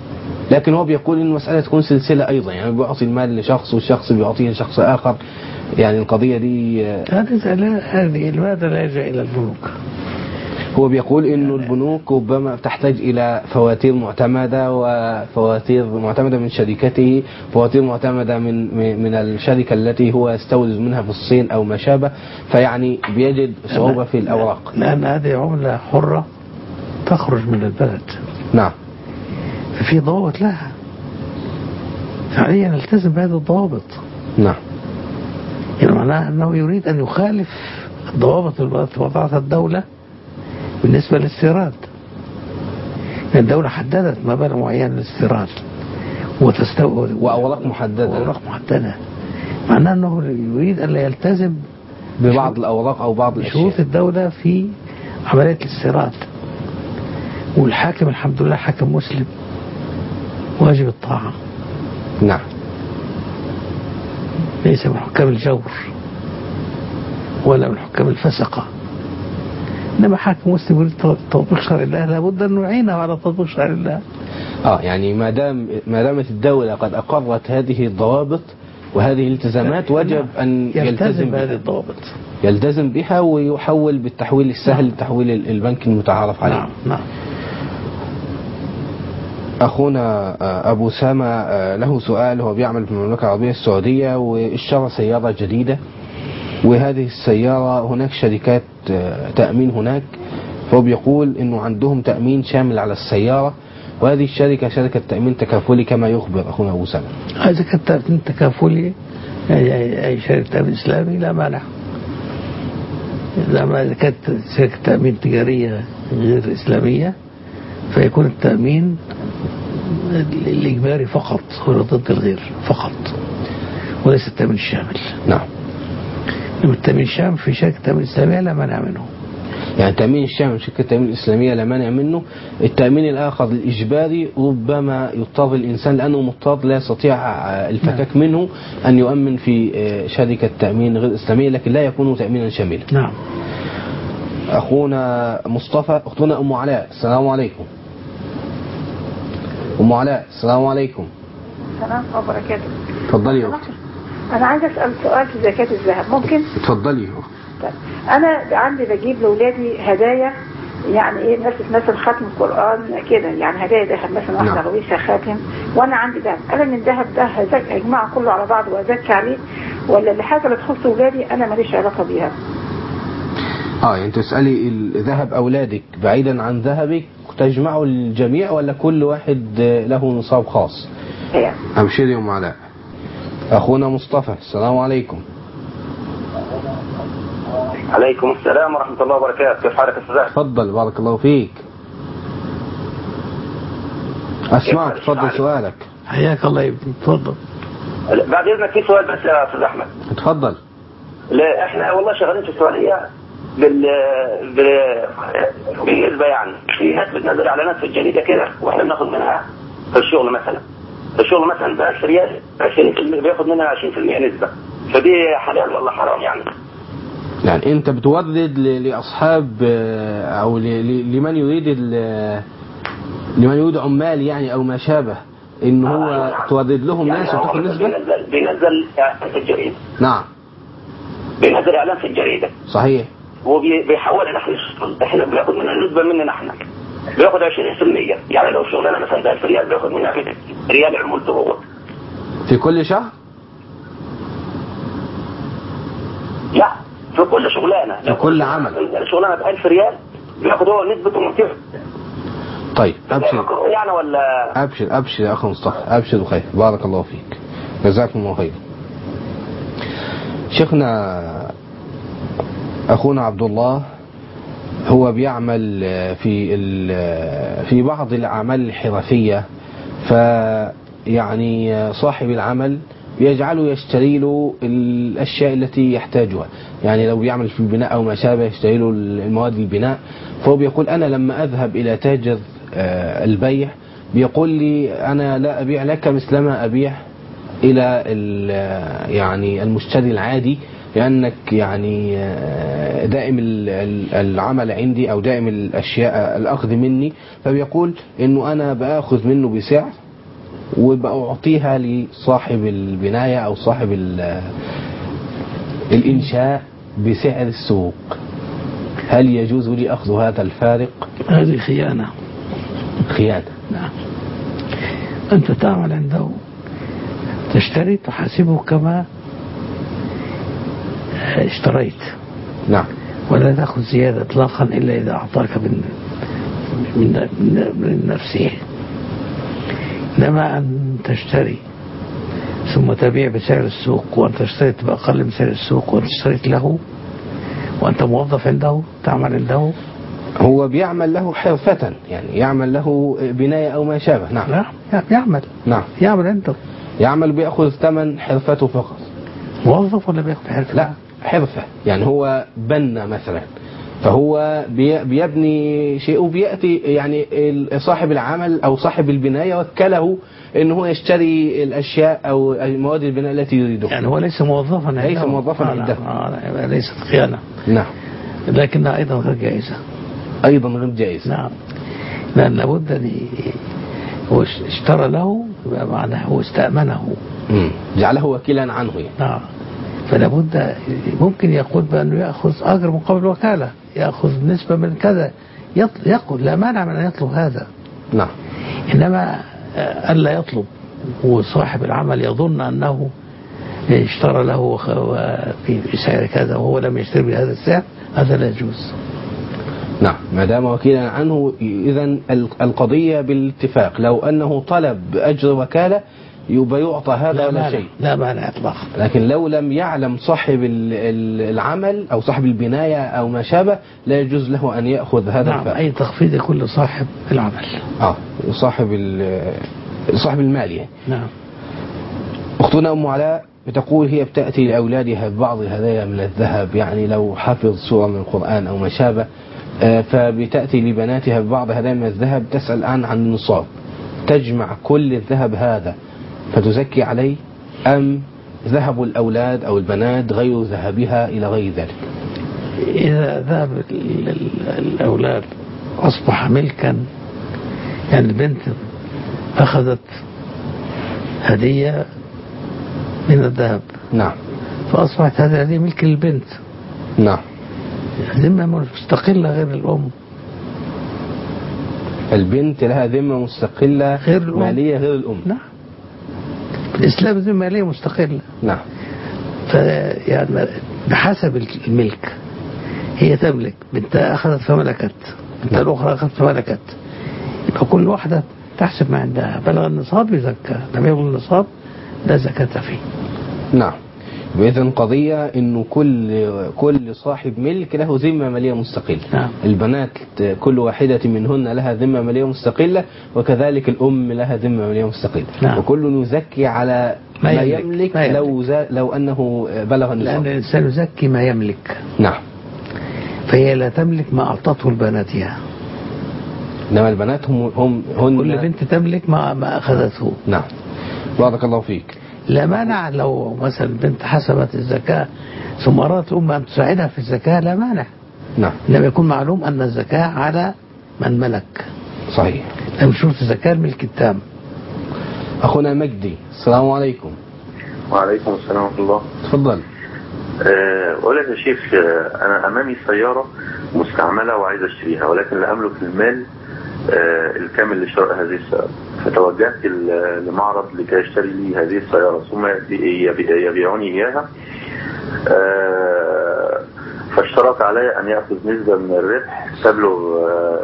لكن هو بيقول إن المسألة تكون سلسلة أيضا، يعني بيعطي المال لشخص والشخص بيعطيه لشخص آخر. يعني القضية دي هذه لماذا لا يلجأ إلى البنوك؟ هو بيقول إنه البنوك ربما تحتاج إلى فواتير معتمدة، وفواتير معتمدة من شركته، فواتير معتمدة من الشركة التي هو يستورد منها في الصين أو ما شابه، فيعني بيجد صعوبة في الأوراق. لأن هذه عملة حرة تخرج من البلد. نعم. ففي ضوابط لها، فعليا نلتزم بهذه الضوابط. نعم. يعني معناها أنه يريد أن يخالف الضوابط التي وضعتها الدولة بالنسبة للاستيراد. الدولة حددت مبالغ معينة للاستيراد وأوراق محددة. معناه أنه يريد أن لا يلتزم ببعض الأوراق أو بعض الأشياء. شروط الدولة في عملية الاستيراد. والحاكم الحمد لله حاكم مسلم واجب الطاعة. نعم. ليس من حكام الجور ولا من حكام الفسقة، إنما حاكم مسلم يريد تطبيق شرع الله لابد أن نعينه على تطبيق شرع الله. يعني ما دامت الدولة قد أقرت هذه الضوابط وهذه الالتزامات وجب أن يلتزم بهذه الضوابط، يلتزم بها ويحول بالتحويل السهل تحويل البنك المتعارف عليه. نعم. نعم. أخونا أبو سامة له سؤال. هو بيعمل في المملكة العربية السعودية واشترى سيارة جديدة، وهذه السيارة هناك شركات تأمين هناك، فهو بيقول إنه عندهم تأمين شامل على السيارة، وهذه الشركة شركة تأمين تكافلي كما يخبر أخونا أبو سامة. إذا كانت تأمين تكافلي أي شركة تأمين إسلامي لا مانع. إذا كانت شركة تأمين تجارية غير إسلامية فيكون التأمين الإجباري فقط هو ضد الغير فقط، وليس التأمين الشامل. نعم. التأمين الشامل في شركة تأمين إسلامية لا مانع منه. يعني التأمين الشامل شركة التأمين الإسلامية لا مانع منه. التأمين الآخر الإجباري ربما يضطر الإنسان لأنه مضطر لا يستطيع الفكاك منه أن يؤمن في شركة تأمين غير إسلامية، لكن لا يكون تأمينا شاملا. نعم. أخونا مصطفى. أختنا أم علاء. السلام عليكم. أم علاء السلام عليكم. السلام وبركاته. تفضلي يا أختي. أنا عايزة أسأل سؤال في زكاة الذهب ممكن؟ تفضلي يا أختي. طيب. أنا عندي بجيب لأولادي هدايا، يعني إيه مثل ختم القرآن كده، يعني هدايا ذهب مثلا واحدة غويشة خاتم، وأنا عندي ذهب. أنا من الذهب ده أجمعه كله على بعض وأزكي عليه، ولا الحاجة اللي تخص أولادي أنا ماليش علاقة بيها؟ يعني تسألي الذهب أولادك بعيدا عن ذهبك تجمعوا الجميع ولا كل واحد له نصاب خاص؟ ايه. أبشري يا أم علاء. أخونا مصطفى. السلام عليكم. عليكم السلام ورحمة الله وبركاته. كيف حالك أستاذ؟ تفضل بارك الله فيك. أسمعك. تفضل سؤالك. حياك الله يا ابني. تفضل. بعد إذنك في سؤال بس يا أستاذ أحمد. تفضل. لا إحنا والله شغالين في السعودية بالنسبة يعني في ناس بتنزل إعلانات في الجريدة كده وإحنا بناخد منها في الشغل مثلا. الشغل مثلا ب10 ريال 20% بياخد منها 20% نسبة، فدي حلال ولا حرام يعني؟ يعني أنت بتوردد لأصحاب أو لمن يريد عمال يعني أو ما شابه إن هو توردد لهم يعني ناس وتاخد نسبة؟ بينزل إعلان في الجريدة. نعم. بينزل إعلان في الجريدة. صحيح. وبيحول احنا بياخد منها نسبة مننا احنا بياخد 20%، يعني لو شغلنا مثلا ب1000 ريال بياخد منها ريال عمولته هو في كل شهر؟ لا في كل شغلانة، في كل عمل. شغلانة ب1000 ريال بياخد هو نسبته منتفع. طيب أبشر يعني ولا أبشر يا أخي مصطفى. أبشر بخير بارك الله فيك جزاكم الله خير. شيخنا أخونا عبد الله هو بيعمل في بعض الأعمال الحرفية، فيعني صاحب العمل يجعله يشتري له الأشياء التي يحتاجها، يعني لو بيعمل في البناء أو ما شابه يشتري له المواد البناء. فهو بيقول أنا لما أذهب إلى تاجر البيع بيقول لي أنا لا أبيع لك مثلما أبيع إلى يعني المشتري العادي، لأنك يعني دائم العمل عندي أو دائم الأشياء الأخذ مني. فبيقول إنه أنا بأخذ منه بسعر وبأعطيها لصاحب البناية أو صاحب الإنشاء بسعر السوق، هل يجوز لي أخذ هذا الفارق؟ هذه خيانة. خيانة. نعم. أنت تعمل عنده، تشتري تحاسبه كما اشتريت. نعم. ولا تأخذ زيادة إطلاقا إلا إذا أعطاك من نفسه. إنما أن تشتري ثم تبيع بسعر السوق، وأن تشتري بأقل من سعر السوق، وأن تشتريت له وأنت موظف عنده تعمل عنده. هو بيعمل له حرفة، يعني يعمل له بناية أو ما شابه. نعم. لا يعمل. نعم. يعمل عنده. يعمل بيأخذ ثمن حرفته فقط. موظف ولا بيأخذ حرفة؟ لا، حرفة. يعني هو بنى مثلا، فهو بيبني شيء وبيأتي يعني صاحب العمل أو صاحب البناية وكله إنه هو يشتري الأشياء أو مواد البناء التي يريدها. يعني هو ليس موظفا عنده. ليس موظفا عنده. ليست خيانة. نعم. لكنها أيضا غير جائزة. أيضا غير جائزة. نعم. لأن لابد أن هو اشترى له معناه هو استأمنه. جعله وكيلا عنه يعني. نعم. فلا بد، ممكن يقول بأنه يأخذ أجر مقابل وكالة، يأخذ نسبة من كذا، يقول لا مانع من أن يطلب هذا. نعم. إنما ألا يطلب وصاحب العمل يظن أنه اشترى له في سعر كذا وهو لم يشتري بهذا السعر، هذا لا يجوز. نعم. ما دام وكيلا عنه إذن القضية بالاتفاق، لو أنه طلب أجر وكالة يبقى يعطى هذا ولا شيء. لا مانع إطلاقا. لكن لو لم يعلم صاحب العمل أو صاحب البناية أو ما شابه لا يجوز له أن يأخذ هذا. نعم. أي تخفيض يكون لصاحب العمل. صاحب المال يعني. نعم. أختنا أم علاء بتقول هي بتأتي لأولادها ببعض الهدايا من الذهب، يعني لو حفظ سورة من القرآن أو ما شابه، فبتأتي لبناتها ببعض هدايا من الذهب، تسأل عن النصاب، تجمع كل الذهب هذا فتزكي عليه، أم ذهب الأولاد أو البنات غير ذهبها إلى غير ذلك؟ إذا ذهب الأولاد أصبح ملكا، يعني البنت أخذت هدية من الذهب. نعم. فأصبحت هذه الهدية ملك للبنت. نعم. ذمة مستقلة غير الأم. البنت لها ذمة مستقلة غير الأم. مالية غير الأم. نعم. الإسلام ذمة مالية مستقلة. نعم. يعني بحسب الملك هي تملك، بنتها أخذت فملكت، بنتها الأخرى أخذت فملكت، يبقى كل واحدة تحسب ما عندها. بلغ النصاب يزكى، لم يبلغ النصاب لا زكاة فيه. نعم. بإذن قضية إنه كل صاحب ملك له ذمة مالية مستقلة. نعم. البنات كل واحدة منهن لها ذمة مالية مستقلة، وكذلك الأم لها ذمة مالية مستقلة. نعم. وكل يزكي على ما يملك لو أنه بلغ النصاب. لأن الإنسان يزكي ما يملك. نعم. فهي لا تملك ما أعطته لبناتها، إنما البنات هن كل بنت تملك ما أخذته. نعم. بارك الله فيك. لا مانع لو مثلا بنت حسبت الزكاة ثم أرادت الأم أن تساعدها في الزكاة، لا مانع. نعم. لم يكن معلوم أن الزكاة على من ملك. صحيح. لم شروط الزكاة الملك التام. أخونا مجدي، السلام عليكم. وعليكم السلام ورحمة الله. تفضل. أقول لك يا شيخ، أنا أمامي سيارة مستعملة وعايز أشتريها، ولكن لا أملك المال الكامل لشراء هذه السيارة، فتوجهت لمعرض لكي أشتري لي هذه السيارة، ثم يبيعوني إياها، فاشترط علي أن يأخذ نسبة من الربح تبلغ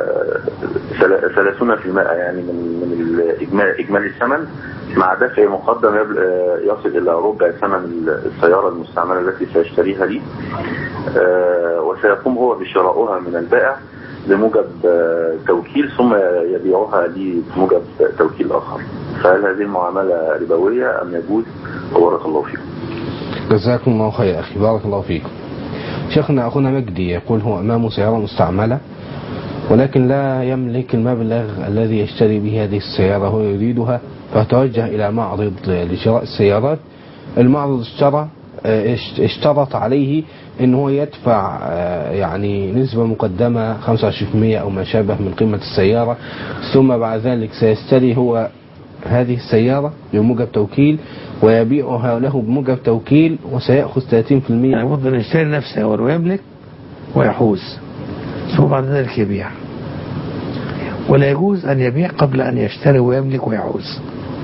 30% يعني من إجمالي الثمن، مع دفع مقدم يصل إلى ربع ثمن السيارة المستعملة التي سيشتريها لي، وسيقوم هو بشرائها من البائع بموجب توكيل، ثم يبيعها لي بموجب توكيل آخر. فهل هذه المعاملة ربوية أم يجوز؟ وبارك الله فيكم. جزاكم الله خير أخي، بارك الله فيكم. شيخنا أخونا مجدي يقول هو أمامه سيارة مستعملة ولكن لا يملك المبلغ الذي يشتري به هذه السيارة، هو يريدها، فتوجه إلى معرض لشراء السيارات. المعرض اشترط عليه أنه يدفع يعني نسبة مقدمة 25% أو ما شابه من قيمة السيارة، ثم بعد ذلك سيشتري هو هذه السيارة بموجب توكيل ويبيعها له بموجب توكيل وسيأخذ 30%. يعني لابد أن يشتري نفسه أول ويملك ويحوز ثم بعد ذلك يبيع، ولا يجوز أن يبيع قبل أن يشتري ويملك ويحوز.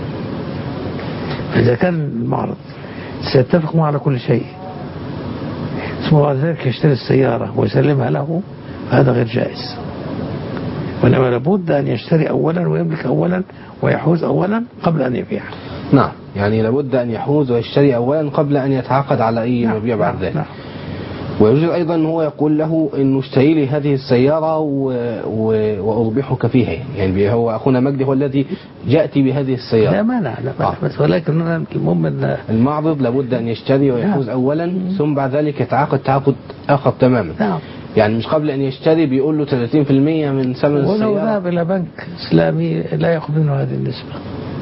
فإذا كان المعرض سيتفق معه على كل شيء ثم بعد ذلك يشتري السيارة ويسلمها له، هذا غير جائز، وإنما لابد أن يشتري أولا ويملك أولا ويحوز أولا قبل أن يبيع. نعم، يعني لابد أن يحوز ويشتري أولا قبل أن يتعاقد على أي مبيع بعد ذلك. ويجوز أيضا أن هو يقول له أنه اشتري لي هذه السيارة وأربحك فيها، يعني هو أخونا مجدي هو الذي جاءتي بهذه السيارة. لا مانع، بس ولكن المهم أن المعرض لابد أن يشتري ويحوز أولا ثم بعد ذلك يتعاقد تعاقد آخر تماما. يعني مش قبل أن يشتري بيقول له 30% من ثمن السيارة. ولو ذهب إلى بنك إسلامي لا يأخذ منه هذه النسبة.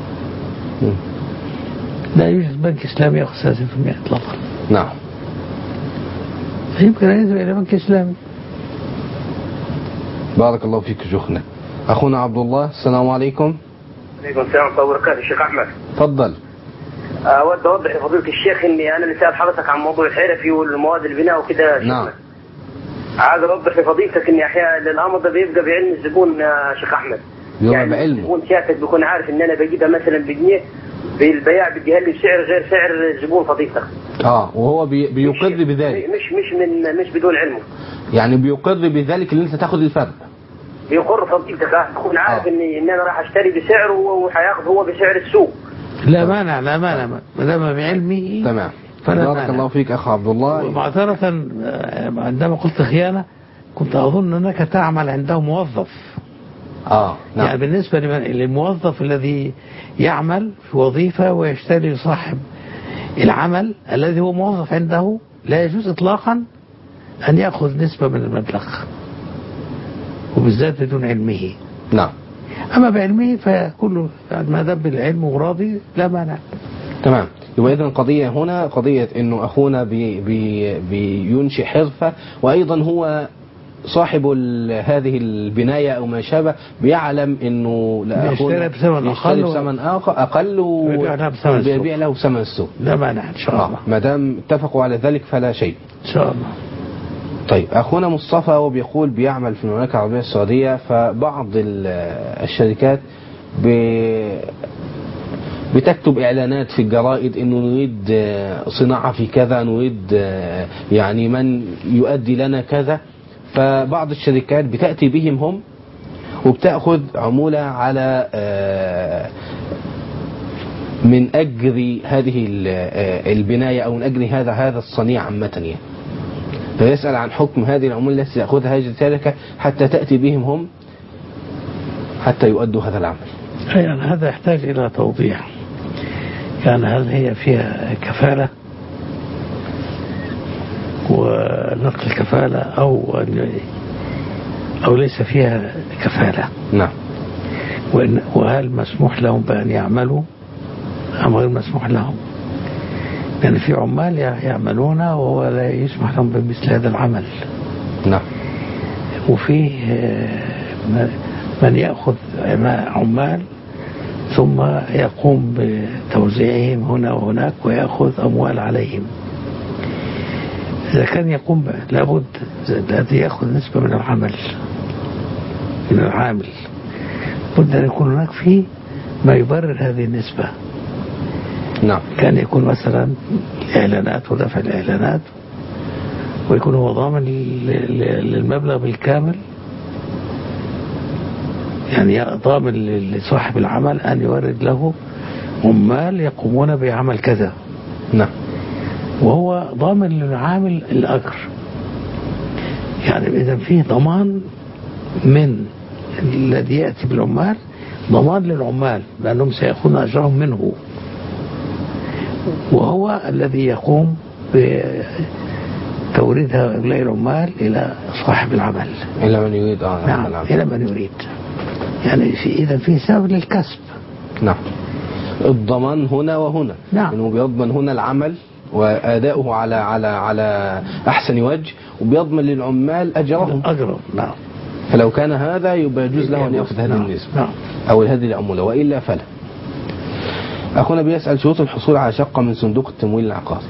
لا يوجد بنك إسلامي يأخذ 30% إطلاقا. نعم. يمكن أن يذهب إلى بنك إسلامي. بارك الله فيك شيخنا. أخونا عبد الله، السلام عليكم. عليكم السلام ورحمة الله وبركاته. الشيخ أحمد. تفضل. أود أوضح لفضيلة الشيخ إني أنا اللي سأل حضرتك عن موضوع الحرفي والمواد البناء وكده. نعم. عايز أوضح لفضيلتك إن أحيانا الأمر ده بيبقى بعلم الزبون يا شيخ أحمد. يعني بعلمه. الزبون سيادتك بيكون عارف إن أنا بجيبها مثلا بجنيه، بالبياع بيديها لي بسعر غير سعر الزبون فضيلتك. وهو بيقر بذلك. مش بدون علمه. يعني بيقر بذلك اللي أنت تاخد الفرق. بيقر فضيلتك تكون عارف إن أنا راح أشتري بسعر وهياخذ هو بسعر السوق. لا مانع، لا مانع، ما دام بعلمه. تمام. بارك الله فيك أخ عبد الله. ومعذرة عندما قلت خيانة كنت أظن أنك تعمل عنده موظف. نعم. يعني بالنسبة للموظف الذي يعمل في وظيفة ويشتري صاحب العمل الذي هو موظف عنده لا يجوز إطلاقا أن يأخذ نسبة من المبلغ، وبالذات بدون علمه. نعم. أما بعلمه فكله ما دام بالعلم وراضي لا مانع. تمام. يبقى إذن القضية هنا قضية إنه أخونا بينشئ حرفة، وأيضا هو صاحب هذه البناية أو ما شابه بيعلم إنه يشتري بثمن أقل ويبيع له بثمن السوق. لا مانع إن شاء الله. ما دام اتفقوا على ذلك فلا شيء إن شاء الله. طيب أخونا مصطفى وبيقول بيعمل في المملكة العربية السعودية، فبعض الشركات بتكتب إعلانات في الجرائد إنه نريد صناعة في كذا، نريد يعني من يؤدي لنا كذا، فبعض الشركات بتأتي بهم هم وبتأخذ عمولة على من أجر هذه البناية أو من أجر هذا الصنيع عامة. فيسأل عن حكم هذه العمولة التي تأخذها هذه الشركة حتى تأتي بهم هم حتى يؤدوا هذا العمل. يعني هذا يحتاج إلى توضيح. يعني هل هي فيها كفالة ونقل الكفالة أو ليس فيها كفالة؟ نعم. وهل مسموح لهم بأن يعملوا أم غير مسموح لهم؟ لأن في عمال يعملون وهو لا يسمح لهم بمثل هذا العمل. نعم. وفيه من يأخذ عمال ثم يقوم بتوزيعهم هنا وهناك ويأخذ أموال عليهم. إذا كان يقوم لابد الذي يأخذ نسبة من العمل من العامل بد أن يكون هناك فيه ما يبرر هذه النسبة. نعم. كان يكون مثلا الإعلانات ودفع الإعلانات ويكون هو ضامن للمبلغ بالكامل، يعني ضامن لصاحب العمل أن يورد له عمال يقومون بعمل كذا. نعم. وهو ضامن للعامل الأجر. يعني إذا فيه ضمان من الذي يأتي بالعمال، ضمان للعمال لأنهم سيأخذون أجرهم منه، وهو الذي يقوم بتوريد هؤلاء العمال إلى صاحب العمل، إلى من يريد. نعم. إلى من يريد. يعني إذا في سبب للكسب. نعم. الضمان هنا وهنا. نعم. إنه بيضمن هنا العمل وأداؤه على أحسن وجه، وبيضمن للعمال أجرهم. نعم. فلو كان هذا يبقى يجوز له أن يأخذ هذه النسبة. نعم. أو هذه العمولة، وإلا فلا. أخونا بيسأل شروط الحصول على شقة من صندوق التمويل العقاري.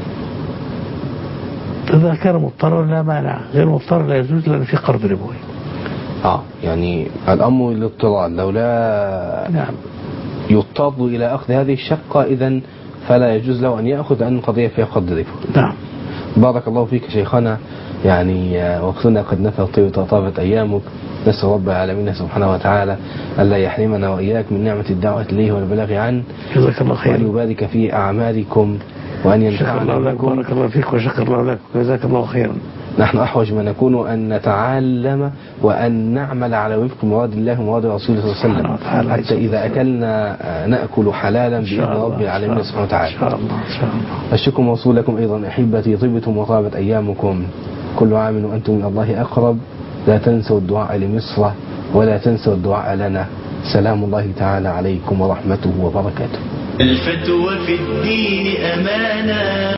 إذا كان مضطر لا مانع، غير مضطر لا يجوز لأن في قرض ربوي. يعني الأمر للاضطرار، لو لا نعم يضطر إلى أخذ هذه الشقة إذن فلا يجوز له أن يأخذ، لأن القضية فيها قرض ربوي. نعم. بارك الله فيك شيخنا، يعني وقتنا قد نفذ طيب وطابت أيامك. نسأل رب العالمين سبحانه وتعالى ألا يحرمنا وإياك من نعمة الدعوة إليه والبلاغ عنه، جزاك الله خير، وأن يبارك في أعمالكم وأن ينفعنا بكم. بارك الله فيك وشكر الله لك، جزاك الله خيرا. نحن أحوج ما نكون أن نتعلم وأن نعمل على وفق مراد الله ومراد رسوله صلى الله عليه وسلم، حتى إذا أكلنا نأكل حلالا بإذن رب العالمين سبحانه وتعالى. إن شاء الله. الشكر موصول لكم أيضا أحبتي، طبتم وطابت أيامكم، كل عام وأنتم من الله أقرب. لا تنسوا الدعاء لمصر ولا تنسوا الدعاء لنا. سلام الله تعالى عليكم ورحمته وبركاته. الفتوى في الدين أمانة.